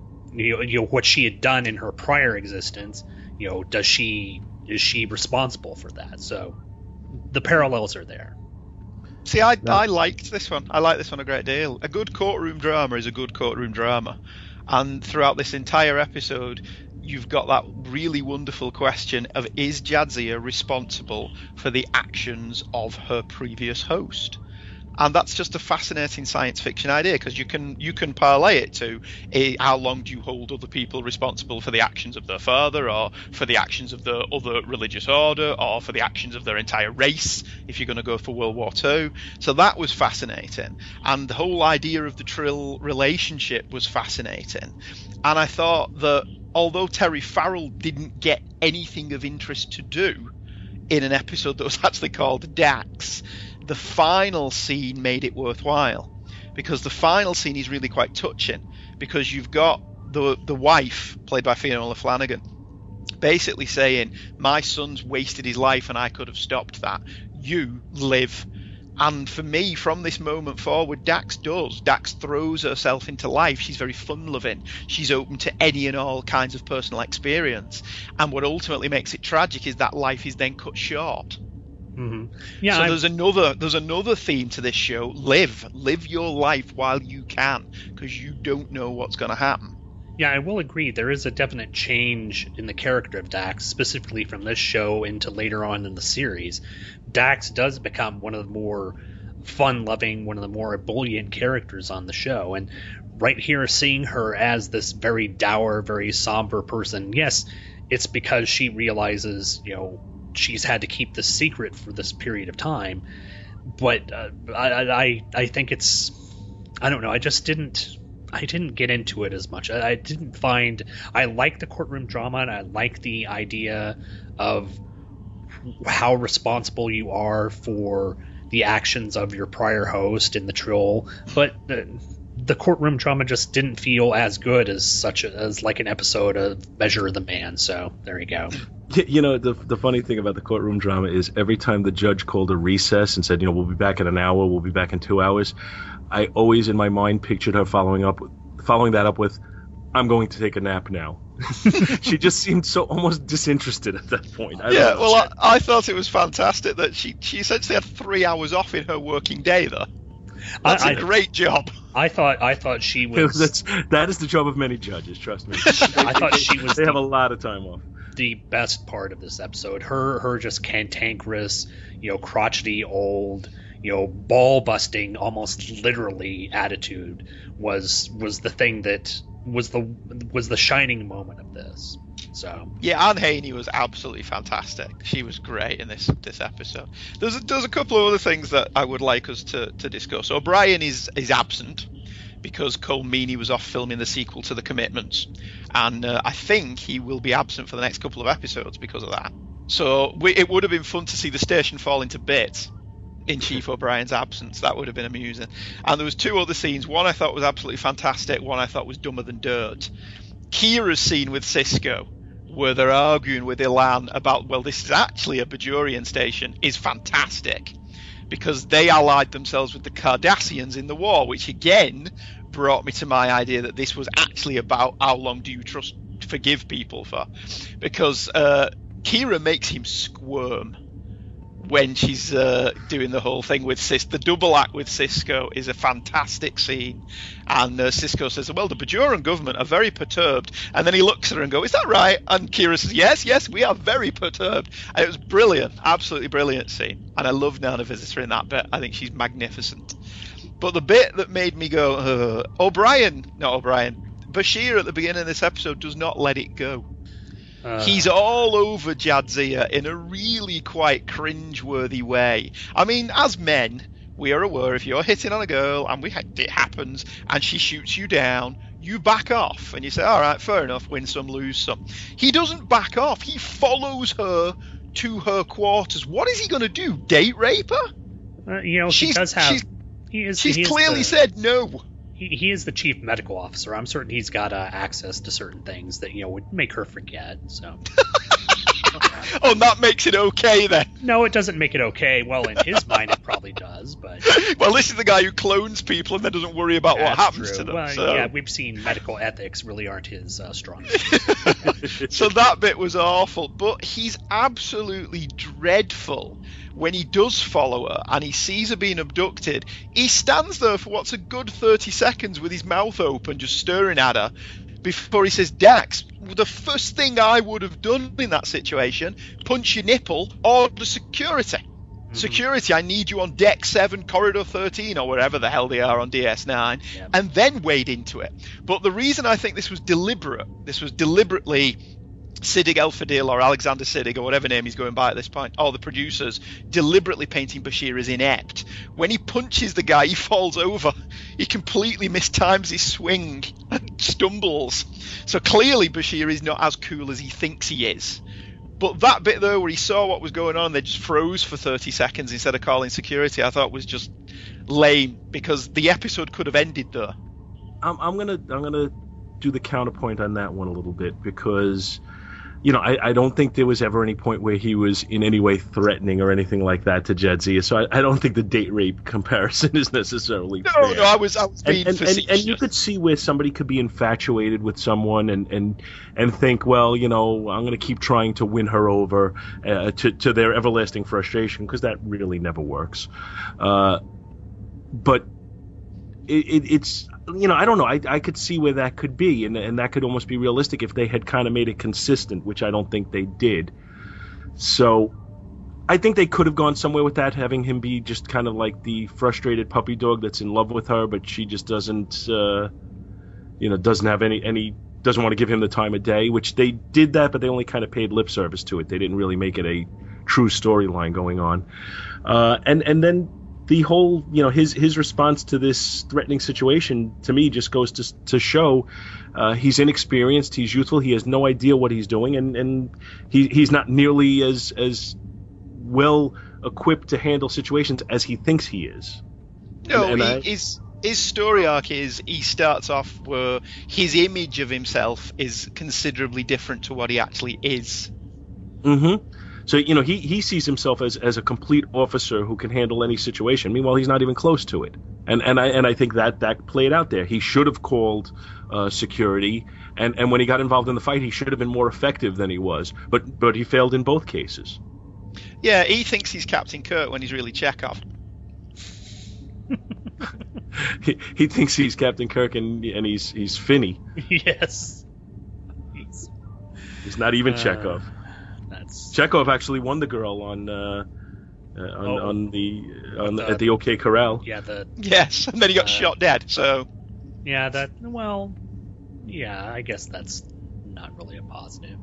what she had done in her prior existence. Is she responsible for that? So the parallels are there.
See, I liked this one. I like this one a great deal. A good courtroom drama is a good courtroom drama. And throughout this entire episode, you've got that really wonderful question of, is Jadzia responsible for the actions of her previous host? And that's just a fascinating science fiction idea, because you can parlay it to how long do you hold other people responsible for the actions of their father, or for the actions of the other religious order, or for the actions of their entire race, if you're going to go for World War II. So that was fascinating. And the whole idea of the Trill relationship was fascinating. And I thought that although Terry Farrell didn't get anything of interest to do in an episode that was actually called Dax, the final scene made it worthwhile, because the final scene is really quite touching, because you've got the wife, played by Fiona Flanagan, basically saying, my son's wasted his life and I could have stopped that. You live. And for me, from this moment forward, Dax does. Dax throws herself into life. She's very fun-loving. She's open to any and all kinds of personal experience. And what ultimately makes it tragic is that life is then cut short.
Mm-hmm. Yeah.
So there's another theme to this show. Live your life while you can, because you don't know what's going to happen.
Yeah, I will agree. There is a definite change in the character of Dax, specifically from this show into later on in the series. Dax does become one of the more fun-loving, one of the more ebullient characters on the show. And right here, seeing her as this very dour, very somber person, yes, it's because she realizes, she's had to keep this secret for this period of time. But I think it's, I don't know, I didn't get into it as much. I like the courtroom drama, and I like the idea of how responsible you are for the actions of your prior host in the Trill, but the courtroom drama just didn't feel as good as like an episode of Measure of the Man. So there you go.
The funny thing about the courtroom drama is every time the judge called a recess and said, we'll be back in an hour, we'll be back in 2 hours, I always in my mind pictured her following that up with, I'm going to take a nap now. She just seemed so almost disinterested at that point.
I thought it was fantastic that she essentially had 3 hours off in her working day, though. That's a great job.
I thought she was.
That is the job of many judges. Trust me.
I thought she was.
They have a lot of time off.
The best part of this episode, her just cantankerous, crotchety old, ball busting, almost literally attitude was the thing that was the shining moment of this. So
yeah, Anne Haney was absolutely fantastic. She was great in this episode. There's a couple of other things that I would like us to discuss. O'Brien is absent because Cole Meany was off filming the sequel to The Commitments, and I think he will be absent for the next couple of episodes because of that. So it would have been fun to see the station fall into bits in Chief O'Brien's absence. That would have been amusing. And there was two other scenes. One I thought was absolutely fantastic. One I thought was dumber than dirt. Kira's scene with Sisko, where they're arguing with Ilan about, well, this is actually a Bajorian station, is fantastic, because they allied themselves with the Cardassians in the war, which again brought me to my idea that this was actually about how long do you forgive people for, because Kira makes him squirm when she's doing the whole thing with Sisko. The double act with Sisko is a fantastic scene. And Sisko says, well, the Bajoran government are very perturbed. And then he looks at her and goes, is that right? And Kira says, yes, we are very perturbed. And it was brilliant, absolutely brilliant scene. And I love Nana Visitor in that bit. I think she's magnificent. But the bit that made me go, Bashir at the beginning of this episode does not let it go. He's all over Jadzia in a really quite cringe-worthy way. I mean, as men, we are aware if you're hitting on a girl and it happens and she shoots you down, you back off and you say, all right, fair enough, win some, lose some. He doesn't back off. He follows her to her quarters. What is he going to do? Date rape her?
He does have.
She's clearly said no.
He is the chief medical officer. I'm certain he's got access to certain things that would make her forget. So
Oh, and that makes it okay then.
No, it doesn't make it okay. Well, in his mind, it probably does, but...
Well, this is the guy who clones people and then doesn't worry about what happens to them.
Well,
so.
yeah, we've seen medical ethics really aren't his strong suit.
So that bit was awful, but he's absolutely dreadful when he does follow her and he sees her being abducted. He stands there for what's a good 30 seconds with his mouth open, just staring at her, before he says, Dax, the first thing I would have done in that situation, punch your nipple, order security. Mm-hmm. Security, I need you on deck 7, corridor 13, or wherever the hell they are on DS9, and then wade into it. But the reason I think this was deliberately Siddig El-Fadil or Alexander Siddig or whatever name he's going by at this point, all the producers deliberately painting Bashir as inept. When he punches the guy, he falls over. He completely mistimes his swing and stumbles. So clearly Bashir is not as cool as he thinks he is. But that bit there where he saw what was going on, they just froze for 30 seconds instead of calling security, I thought was just lame, because the episode could have ended there.
I'm gonna do the counterpoint on that one a little bit, because I don't think there was ever any point where he was in any way threatening or anything like that to Jadzia. So I don't think the date rape comparison is necessarily fair.
No, I was being facetious.
And you could see where somebody could be infatuated with someone and think, well, I'm going to keep trying to win her over to their everlasting frustration, because that really never works. But it's... I don't know. I could see where that could be, and that could almost be realistic if they had kind of made it consistent, which I don't think they did. So I think they could have gone somewhere with that, having him be just kind of like the frustrated puppy dog that's in love with her, but she just doesn't have any doesn't want to give him the time of day, which they did that, but they only kind of paid lip service to it. They didn't really make it a true storyline going on. And then the whole, his response to this threatening situation, to me, just goes to show he's inexperienced, he's youthful, he has no idea what he's doing, and he's not nearly as well equipped to handle situations as he thinks he is.
No, his story arc is he starts off where his image of himself is considerably different to what he actually is.
Mm-hmm. So, he sees himself as a complete officer who can handle any situation. Meanwhile, he's not even close to it. And I think that played out there. He should have called security, and when he got involved in the fight, he should have been more effective than he was. But he failed in both cases.
Yeah, he thinks he's Captain Kirk when he's really Chekhov.
he thinks he's Captain Kirk and he's Finney.
Yes.
He's not even Chekhov. Chekhov actually won the girl at the OK Corral.
Yeah,
yes, and then he got shot dead. So
yeah, I guess that's not really a positive.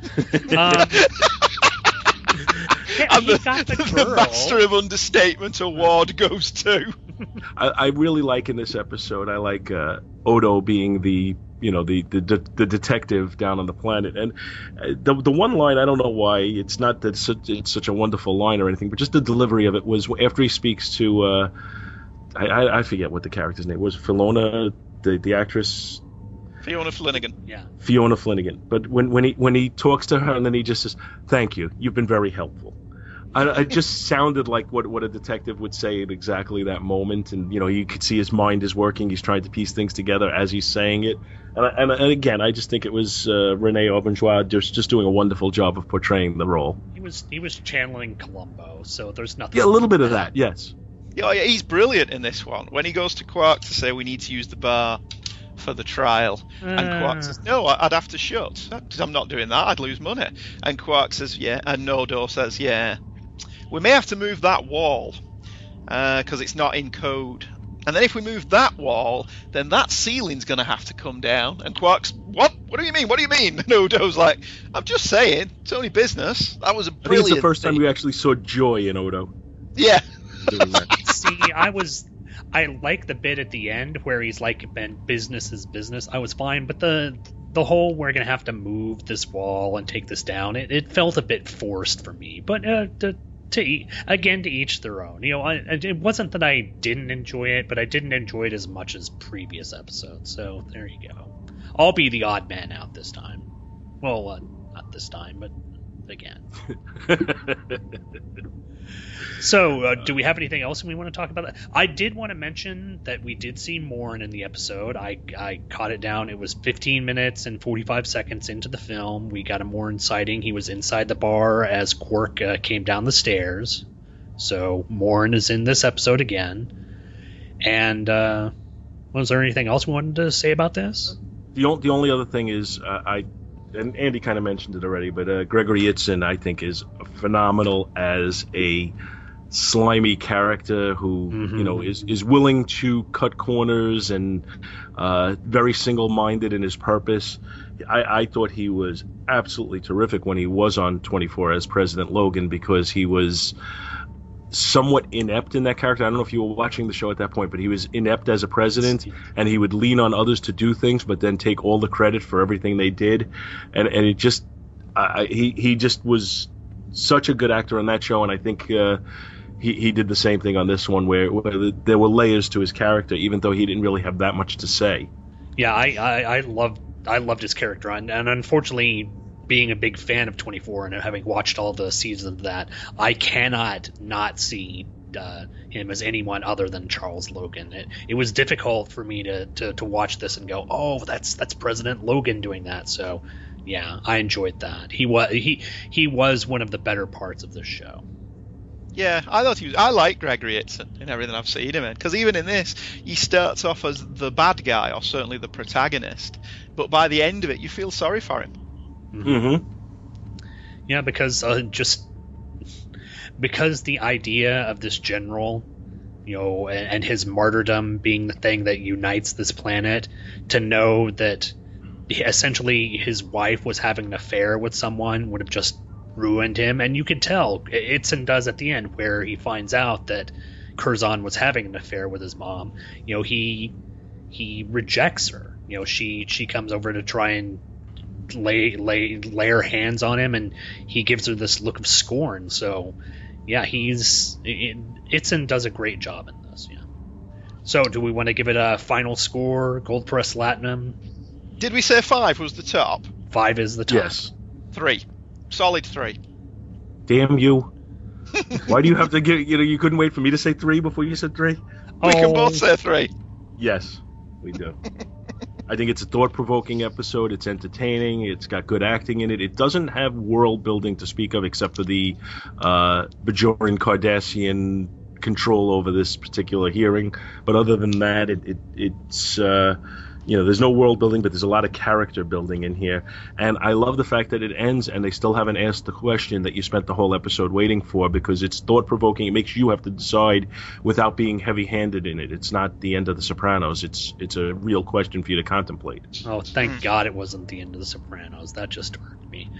And the Master of Understatement award goes to.
I really like in this episode. I like Odo being the detective down on the planet, and the one line, I don't know why it's not that it's such a wonderful line or anything, but just the delivery of it was after he speaks to I forget what the character's name was, Filona, the actress.
Fiona Flanagan.
Yeah.
Fiona Flanagan. But when he talks to her and then he just says, "Thank you, you've been very helpful." It just sounded like what a detective would say at exactly that moment, and you could see his mind is working. He's trying to piece things together as he's saying it, and again, I just think it was Rene Auberjonois just doing a wonderful job of portraying the role.
He was channeling Columbo, so there's nothing.
Yeah, a little bit of that, yes.
Yeah, he's brilliant in this one. When he goes to Quark to say we need to use the bar for the trial, and Quark says, "No, I'd have to shut, because I'm not doing that. I'd lose money." And Quark says, "Yeah," and Odo says, "Yeah. We may have to move that wall because it's not in code. And then if we move that wall, then that ceiling's going to have to come down." And Quark's, "What? What do you mean? What do you mean?" And Odo's like, "I'm just saying. It's only business." That was a brilliant
I think it's the first time we actually saw joy in Odo.
Yeah.
See, I like the bit at the end where he's like, business is business. I was fine, but the whole we're going to have to move this wall and take this down, it felt a bit forced for me. But to each their own. It wasn't that I didn't enjoy it, but I didn't enjoy it as much as previous episodes. So there you go. I'll be the odd man out this time. Well, not this time, but again. So, do we have anything else we want to talk about? I did want to mention that we did see Morn in the episode. I caught it down. It was 15 minutes and 45 seconds into the film. We got a Morn sighting. He was inside the bar as Quark came down the stairs. So, Morn is in this episode again. And was there anything else we wanted to say about this?
The only other thing is, and Andy kind of mentioned it already, but Gregory Itzin, I think, is phenomenal as a slimy character who is willing to cut corners and very single-minded in his purpose. I thought he was absolutely terrific when he was on 24 as President Logan, because he was somewhat inept in that character. I don't know if you were watching the show at that point, but he was inept as a president, and he would lean on others to do things but then take all the credit for everything they did, and it just he just was such a good actor on that show. And I think he did the same thing on this one, where there were layers to his character, even though he didn't really have that much to say.
Yeah, I loved his character, and unfortunately, being a big fan of 24 and having watched all the seasons of that, I cannot not see him as anyone other than Charles Logan. It was difficult for me to watch this and go, oh, that's President Logan doing that. So yeah, I enjoyed that. He was one of the better parts of this show.
Yeah, I like Gregory Itzin in everything I've seen him in, because even in this, he starts off as the bad guy, or certainly the protagonist, but by the end of it, you feel sorry for him.
Mm-hmm. Yeah, because because the idea of this general, and his martyrdom being the thing that unites this planet, to know that essentially his wife was having an affair with someone would have just ruined him. And you could tell Itzin does at the end, where he finds out that Curzon was having an affair with his mom. He rejects her. She comes over to try and lay her hands on him, and he gives her this look of scorn. So yeah, Itzin does a great job in this. Yeah. So do we want to give it a final score? Gold Press Latinum?
Did we say 5 was the top?
5 is the top.
Yes.
3. Solid 3.
Damn you. Why do you have to give, you couldn't wait for me to say 3 before you said 3?
We can both say 3.
Yes, we do. I think it's a thought-provoking episode. It's entertaining. It's got good acting in it. It doesn't have world building to speak of, except for the Bajoran Cardassian control over this particular hearing. But other than that, it's there's no world building, but there's a lot of character building in here. And I love the fact that it ends and they still haven't asked the question that you spent the whole episode waiting for, because it's thought-provoking. It makes you have to decide without being heavy-handed in it. It's not the end of The Sopranos. It's a real question for you to contemplate.
Oh, thank God it wasn't the end of The Sopranos. That just hurt me.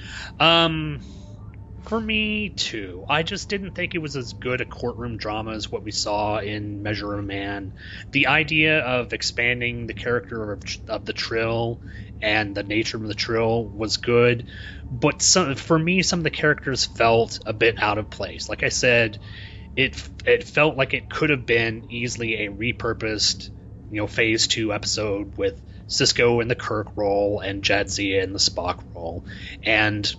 For me, too. I just didn't think it was as good a courtroom drama as what we saw in Measure of a Man. The idea of expanding the character of the Trill and the nature of the Trill was good, but for me, some of the characters felt a bit out of place. Like I said, it felt like it could have been easily a repurposed, Phase 2 episode with Sisko in the Kirk role and Jadzia in the Spock role, and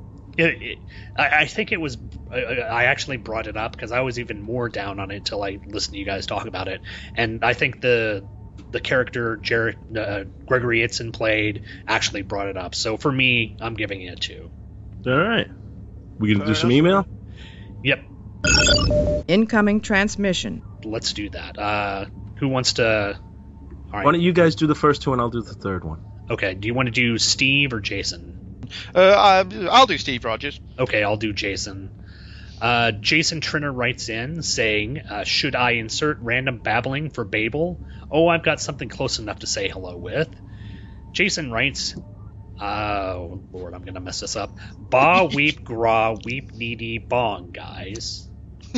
I think it was. I actually brought it up because I was even more down on it until I listened to you guys talk about it, and I think the character Gregory Itzin played actually brought it up. So for me, I'm giving it a 2.
All right, we gonna do some email?
Yep.
Incoming transmission.
Let's do that. Who wants to? All right.
Why don't you guys do the first 2 and I'll do the third one?
Okay. Do you want to do Steve or Jason?
I'll do Steve Rogers.
Okay, I'll do Jason. Jason Trinner writes in saying, should I insert random babbling for Babel? Oh, I've got something close enough to say hello with. Jason writes, oh, Lord, I'm going to mess this up. Ba, weep, gra, weep, needy, bong, guys.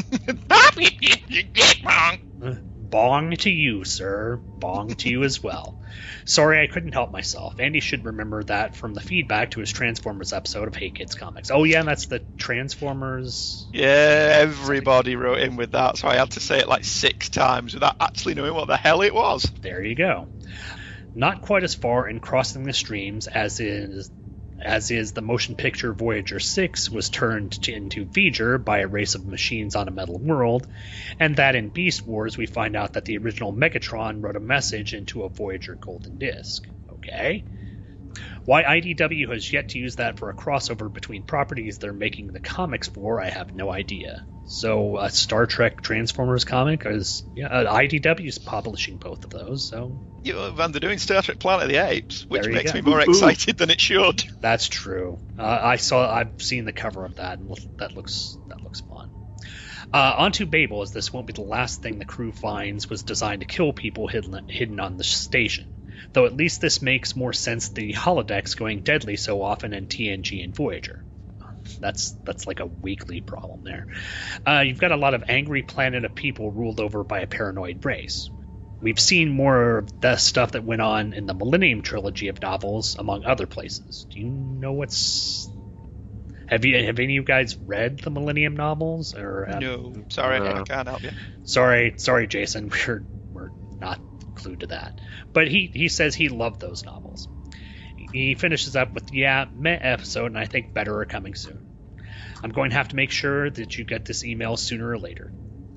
Bong to you, sir. Bong to you as well. Sorry, I couldn't help myself. Andy should remember that from the feedback to his Transformers episode of Hey Kids Comics. Oh, yeah, that's the Transformers.
Yeah, everybody wrote in with that, so I had to say it like 6 times without actually knowing what the hell it was.
There you go. Not quite as far in Crossing the Streams as is as is the motion picture Voyager 6 was turned into V'ger by a race of machines on a metal world, and that in Beast Wars we find out that the original Megatron wrote a message into a Voyager golden disc. Okay. Why IDW has yet to use that for a crossover between properties they're making the comics for, I have no idea. So a Star Trek Transformers comic is IDW's publishing both of those. So
Van, they're doing Star Trek Planet of the Apes, which makes
go.
me more excited than it should.
That's true. I've seen the cover of that, and that looks fun. Onto Babel, as this won't be the last thing the crew finds was designed to kill people hidden on the station. Though at least this makes more sense than the holodecks going deadly so often in TNG and Voyager. That's like a weekly problem there. You've got a lot of angry planet of people ruled over by a paranoid race. We've seen more of the stuff that went on in the Millennium Trilogy of novels, among other places. Do you know what's... Have any of you guys read the Millennium novels?
No, sorry, I can't help you.
Sorry, Jason. We're not clued to that. But he says he loved those novels. He finishes up with, meh episode, and I think better are coming soon. I'm going to have to make sure that you get this email sooner or later.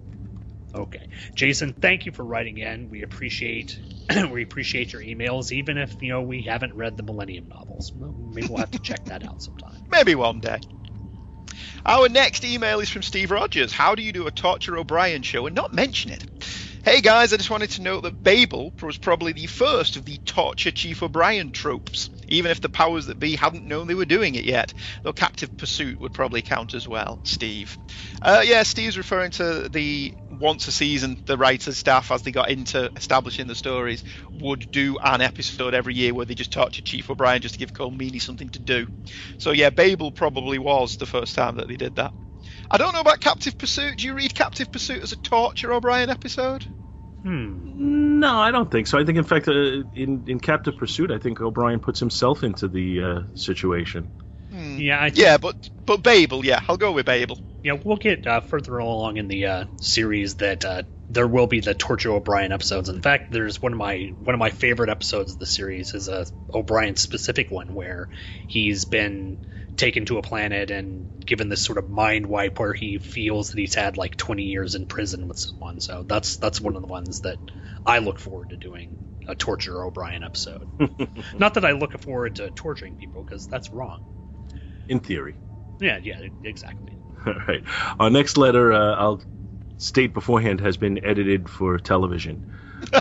Okay. Jason, thank you for writing in. We appreciate your emails, even if, we haven't read the Millennium novels. Well, maybe we'll have to check that out sometime.
Maybe one day. Our next email is from Steve Rogers. How do you do a Torture O'Brien show and not mention it? Hey guys, I just wanted to note that Babel was probably the first of the Torture Chief O'Brien tropes, even if the powers that be hadn't known they were doing it yet, though Captive Pursuit would probably count as well, Steve. Steve's referring to the once a season, the writers staff, as they got into establishing the stories, would do an episode every year where they just tortured Chief O'Brien just to give Cole Meany something to do. So yeah, Babel probably was the first time that they did that. I don't know about Captive Pursuit. Do you read Captive Pursuit as a Torture O'Brien episode?
No, I don't think so. I think, in fact, in Captive Pursuit, I think O'Brien puts himself into the situation.
But Babel, I'll go with Babel.
Yeah, we'll get further along in the series that there will be the Torture O'Brien episodes. In fact, there's one of my favorite episodes of the series is a O'Brien specific one where he's been taken to a planet and given this sort of mind wipe where he feels that he's had like 20 years in prison with someone. So that's one of the ones that I look forward to doing, a Torture O'Brien episode. Not that I look forward to torturing people, because that's wrong.
In theory.
Yeah, exactly.
All right. Our next letter, I'll state beforehand, has been edited for television.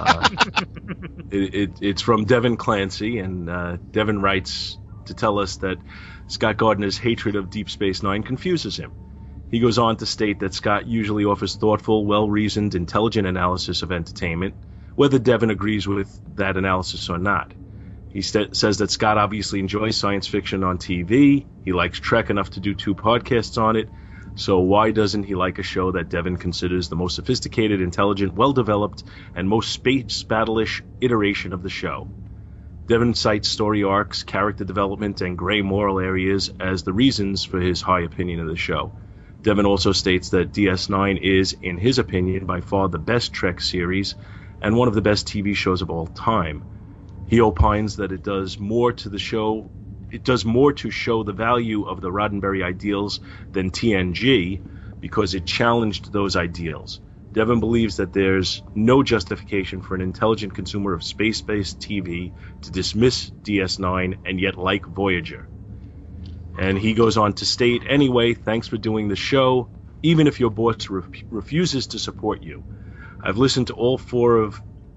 It's from Devin Clancy, and Devin writes to tell us that Scott Gardner's hatred of Deep Space Nine confuses him. He goes on to state that Scott usually offers thoughtful, well-reasoned, intelligent analysis of entertainment, whether Devin agrees with that analysis or not. He says that Scott obviously enjoys science fiction on TV. He likes Trek enough to do 2 podcasts on it. So why doesn't he like a show that Devin considers the most sophisticated, intelligent, well-developed, and most space battle-ish iteration of the show? Devin cites story arcs, character development, and gray moral areas as the reasons for his high opinion of the show. Devin also states that DS9 is, in his opinion, by far the best Trek series and one of the best TV shows of all time. He opines that it does more to show the value of the Roddenberry ideals than TNG because it challenged those ideals. Devin believes that there's no justification for an intelligent consumer of space-based TV to dismiss DS9 and yet like Voyager. And he goes on to state, anyway, thanks for doing the show, even if your boss refuses to support you. I've listened to all 4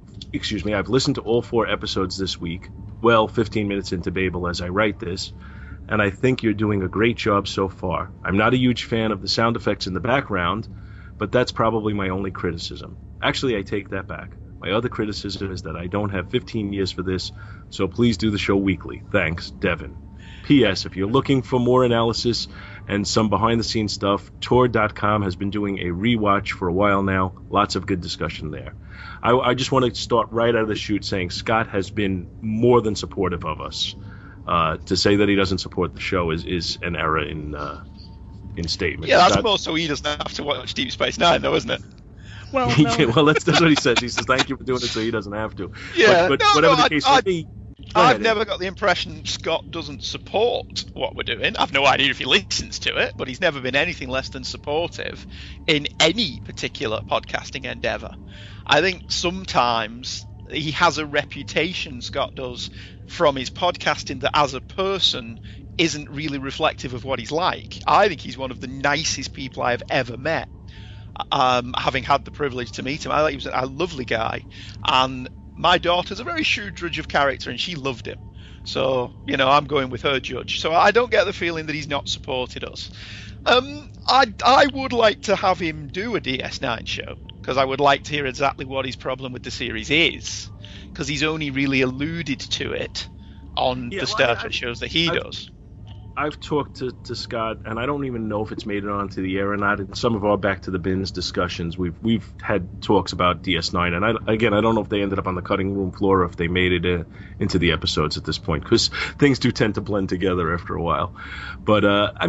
episodes this week, 15 minutes into Babel as I write this, and I think you're doing a great job so far. I'm not a huge fan of the sound effects in the background, but that's probably my only criticism. Actually, I take that back. My other criticism is that I don't have 15 years for this, so please do the show weekly. Thanks, Devin. P.S. If you're looking for more analysis and some behind-the-scenes stuff, Tor.com has been doing a rewatch for a while now. Lots of good discussion there. I just want to start right out of the chute saying Scott has been more than supportive of us. To say that he doesn't support the show is an error in statement.
Yeah, that's more so he doesn't have to watch Deep Space Nine, though, isn't it?
Well, no.
Well, that's what he says. He says thank you for doing it, so he doesn't have to.
Yeah,
but whatever the case may be,
I've never got the impression Scott doesn't support what we're doing. I've no idea if he listens to it, but he's never been anything less than supportive in any particular podcasting endeavour. I think sometimes he has a reputation, Scott does, from his podcasting that as a person isn't really reflective of what he's like. I think he's one of the nicest people I've ever met, having had the privilege to meet him. I think he was a lovely guy, and my daughter's a very shrewd judge of character, and she loved him. So, I'm going with her judge. So I don't get the feeling that he's not supported us. I would like to have him do a DS9 show, because I would like to hear exactly what his problem with the series is, because he's only really alluded to it on the Star Trek shows that he does.
I've talked to Scott, and I don't even know if it's made it onto the air or not. In some of our Back to the Bins discussions, we've had talks about DS9, and I don't know if they ended up on the cutting room floor or if they made it into the episodes at this point, because things do tend to blend together after a while. But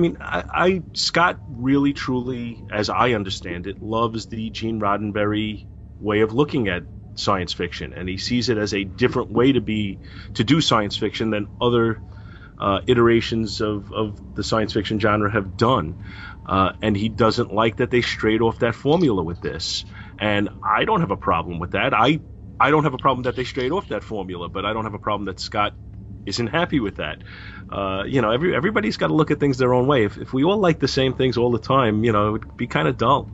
Scott really, truly, as I understand it, loves the Gene Roddenberry way of looking at science fiction, and he sees it as a different way to do science fiction than other iterations of the science fiction genre have done, and he doesn't like that they strayed off that formula with this. And I don't have a problem with that. I don't have a problem that they strayed off that formula, but I don't have a problem that Scott isn't happy with that. Everybody's got to look at things their own way. If we all like the same things all the time, it would be kind of dull.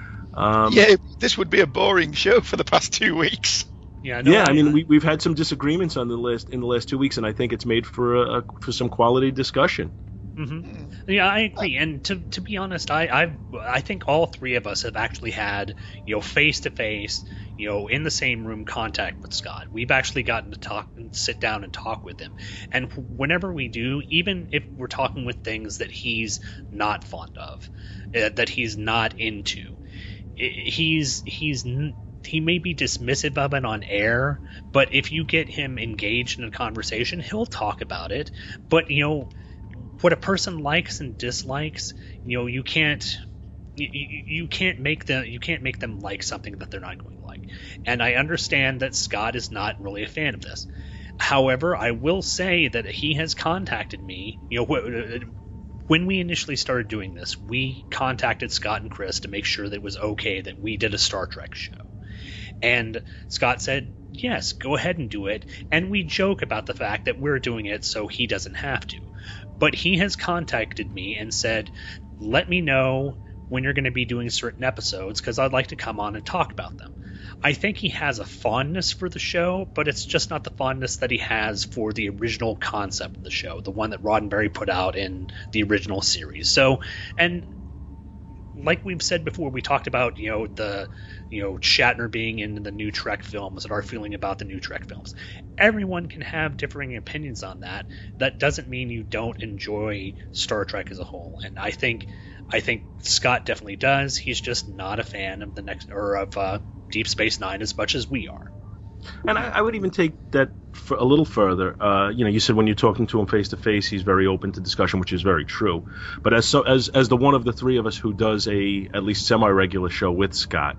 This would be a boring show for the past 2 weeks.
We've had some disagreements in the last 2 weeks, and I think it's made for some quality discussion.
Mm-hmm. Yeah, I agree. And to be honest, I think all three of us have actually had face to face, in the same room contact with Scott. We've actually gotten to sit down and talk with him. And whenever we do, even if we're talking with things that he's not fond of, that he's not into, he may be dismissive of it on air, but if you get him engaged in a conversation, he'll talk about it. But what a person likes and dislikes, you can't make them like something that they're not going to like. And I understand that Scott is not really a fan of this. However, I will say that he has contacted me. When we initially started doing this, we contacted Scott and Chris to make sure that it was okay that we did a Star Trek show. And Scott said, yes, go ahead and do it. And we joke about the fact that we're doing it so he doesn't have to. But he has contacted me and said, let me know when you're going to be doing certain episodes, because I'd like to come on and talk about them. I think he has a fondness for the show, but it's just not the fondness that he has for the original concept of the show, the one that Roddenberry put out in the original series. So, and like we've said before, we talked about Shatner being in the new Trek films and our feeling about the new Trek films. Everyone can have differing opinions on that. That doesn't mean you don't enjoy Star Trek as a whole. And I think Scott definitely does. He's just not a fan of of Deep Space Nine as much as we are.
And I would even take that a little further. You said when you're talking to him face to face, he's very open to discussion, which is very true. But as the one of the three of us who does a at least semi-regular show with Scott,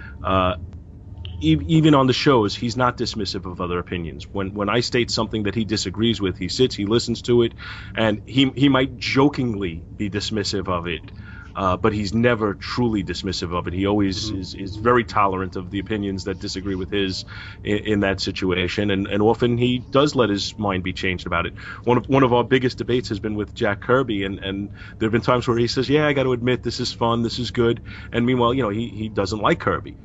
even on the shows, he's not dismissive of other opinions. When I state something that he disagrees with, he sits, he listens to it, and he might jokingly be dismissive of it. But he's never truly dismissive of it. He always is very tolerant of the opinions that disagree with his in that situation, and often he does let his mind be changed about it. One of our biggest debates has been with Jack Kirby, and there have been times where he says, yeah, I got to admit, this is fun, this is good, and meanwhile, he doesn't like Kirby.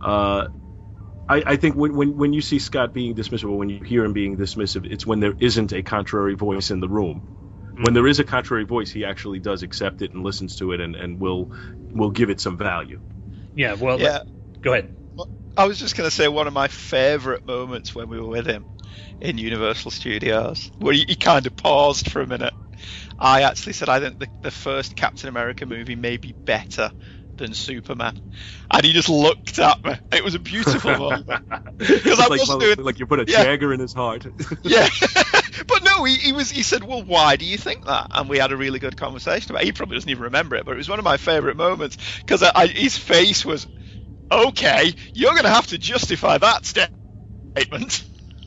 I think when you see Scott being dismissive, or when you hear him being dismissive, it's when there isn't a contrary voice in the room. When there is a contrary voice, he actually does accept it and listens to it, and will give it some value.
Yeah, well, go ahead.
I was just going to say one of my favourite moments when we were with him in Universal Studios, where he kind of paused for a minute. I actually said, I think the first Captain America movie may be better than Superman, and he just looked at me. It was a beautiful moment, because I wasn't doing
like you put a dagger in his heart.
Yeah. But no, he said, well, why do you think that? And we had a really good conversation about it. He probably doesn't even remember it, but it was one of my favourite moments, because his face was, okay, you're going to have to justify that statement.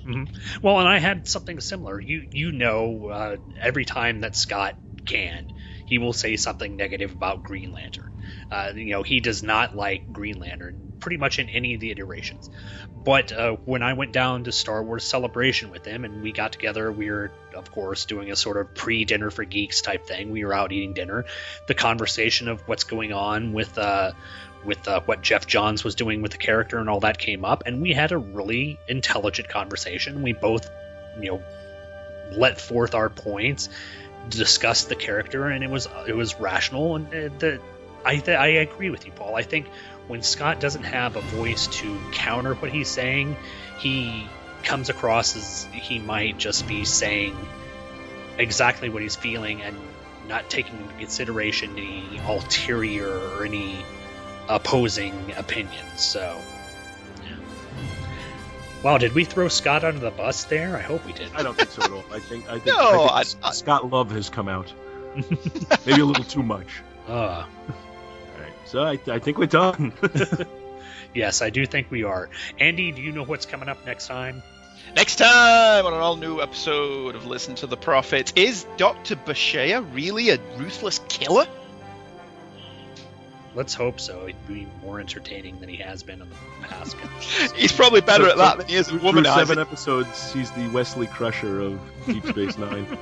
Mm-hmm. Well, and I had something similar. Every time that Scott can, he will say something negative about Green Lantern. He does not like Green Lantern pretty much in any of the iterations. But when I went down to Star Wars Celebration with him and we got together, we were, of course, doing a sort of pre-dinner for geeks type thing. We were out eating dinner. The conversation of what's going on with what Jeff Johns was doing with the character and all that came up, and we had a really intelligent conversation. We both, let forth our points, discussed the character, and it was rational. And I agree with you, Paul. I think when Scott doesn't have a voice to counter what he's saying, he comes across as he might just be saying exactly what he's feeling and not taking into consideration any ulterior or any opposing opinions. So, yeah. Wow, did we throw Scott under the bus there? I hope we did.
I don't think so at all. I think Scott Love has come out. Maybe a little too much. All right, so I think we're done.
Yes, I do think we are. Andy, do you know what's coming up next time?
Next time on an all-new episode of Listen to the Prophet, is Dr. Bashir really a ruthless killer?
Let's hope so. He'd be more entertaining than he has been in the past.
He's probably better at that than he is at womanizing.
Through 7 episodes, he's the Wesley Crusher of Deep Space Nine.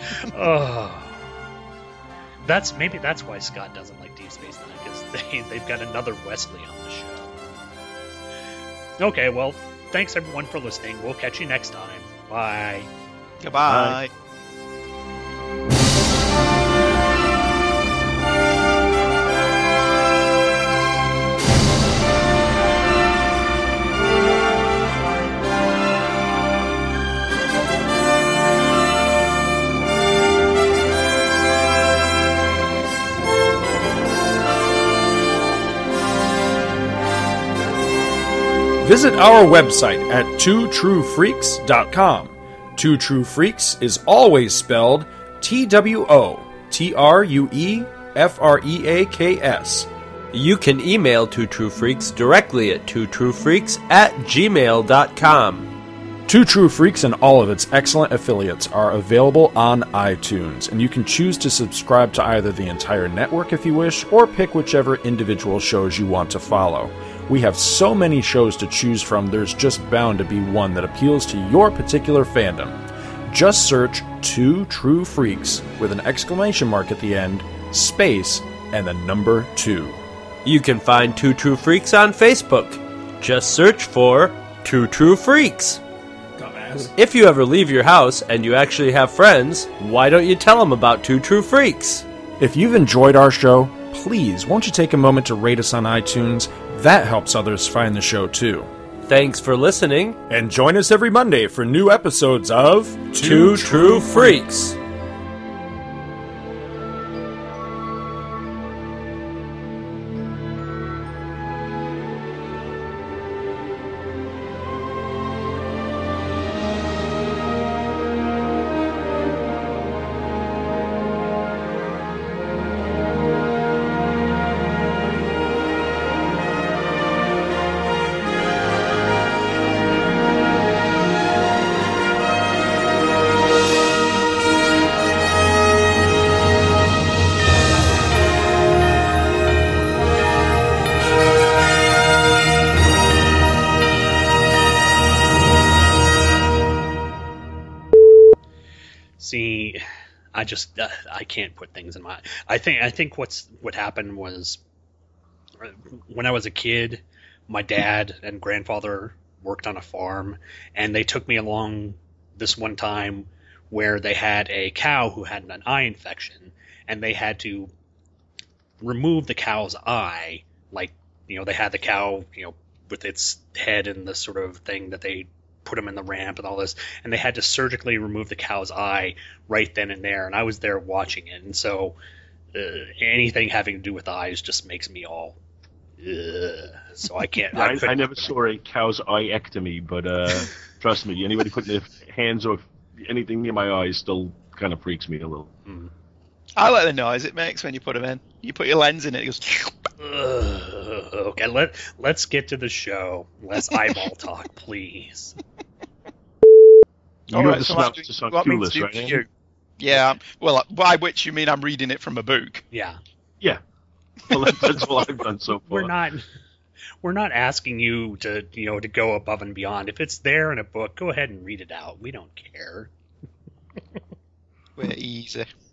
Maybe that's why Scott doesn't like Deep Space Nine, because they've got another Wesley on the show. Okay, well, thanks everyone for listening. We'll catch you next time. Bye.
Goodbye. Bye.
Visit our website at twotruefreaks.com. Two True Freaks is always spelled TWOTRUEFREAKS.
You can email Two True Freaks directly at twotruefreaks@gmail.com.
Two True Freaks and all of its excellent affiliates are available on iTunes, and you can choose to subscribe to either the entire network if you wish, or pick whichever individual shows you want to follow. We have so many shows to choose from, there's just bound to be one that appeals to your particular fandom. Just search Two True Freaks with an exclamation mark at the end, space, and the number 2.
You can find Two True Freaks on Facebook. Just search for Two True Freaks.
Dumbass.
If you ever leave your house and you actually have friends, why don't you tell them about Two True Freaks?
If you've enjoyed our show, please won't you take a moment to rate us on iTunes? That helps others find the show too.
Thanks for listening.
And join us every Monday for new episodes of
Two True Freaks.
See, I can't put things in my. I think what happened was, when I was a kid, my dad and grandfather worked on a farm, and they took me along this one time where they had a cow who had an eye infection, and they had to remove the cow's eye. Like, they had the cow, with its head in this sort of thing that they put him in the ramp and all this, and they had to surgically remove the cow's eye right then and there, and I was there watching it, and so anything having to do with eyes just makes me all so I can't.
I never saw a cow's eye-ectomy, but trust me, anybody putting their hands or anything near my eyes still kind of freaks me a little.
I like the noise it makes when you put them in. You put your lens in it goes.
Okay, let's get to the show. Less eyeball talk, please.
You
All
have
right,
the
so I'm
synopsis
doing-
on
what means
Q-list,
do
right,
for
Andy?
you. Yeah, well, by which you mean I'm reading it from a book.
Yeah.
Yeah. Well, that's what I've done so far.
We're not asking you to go above and beyond. If it's there in a book, go ahead and read it out. We don't care.
We're easy.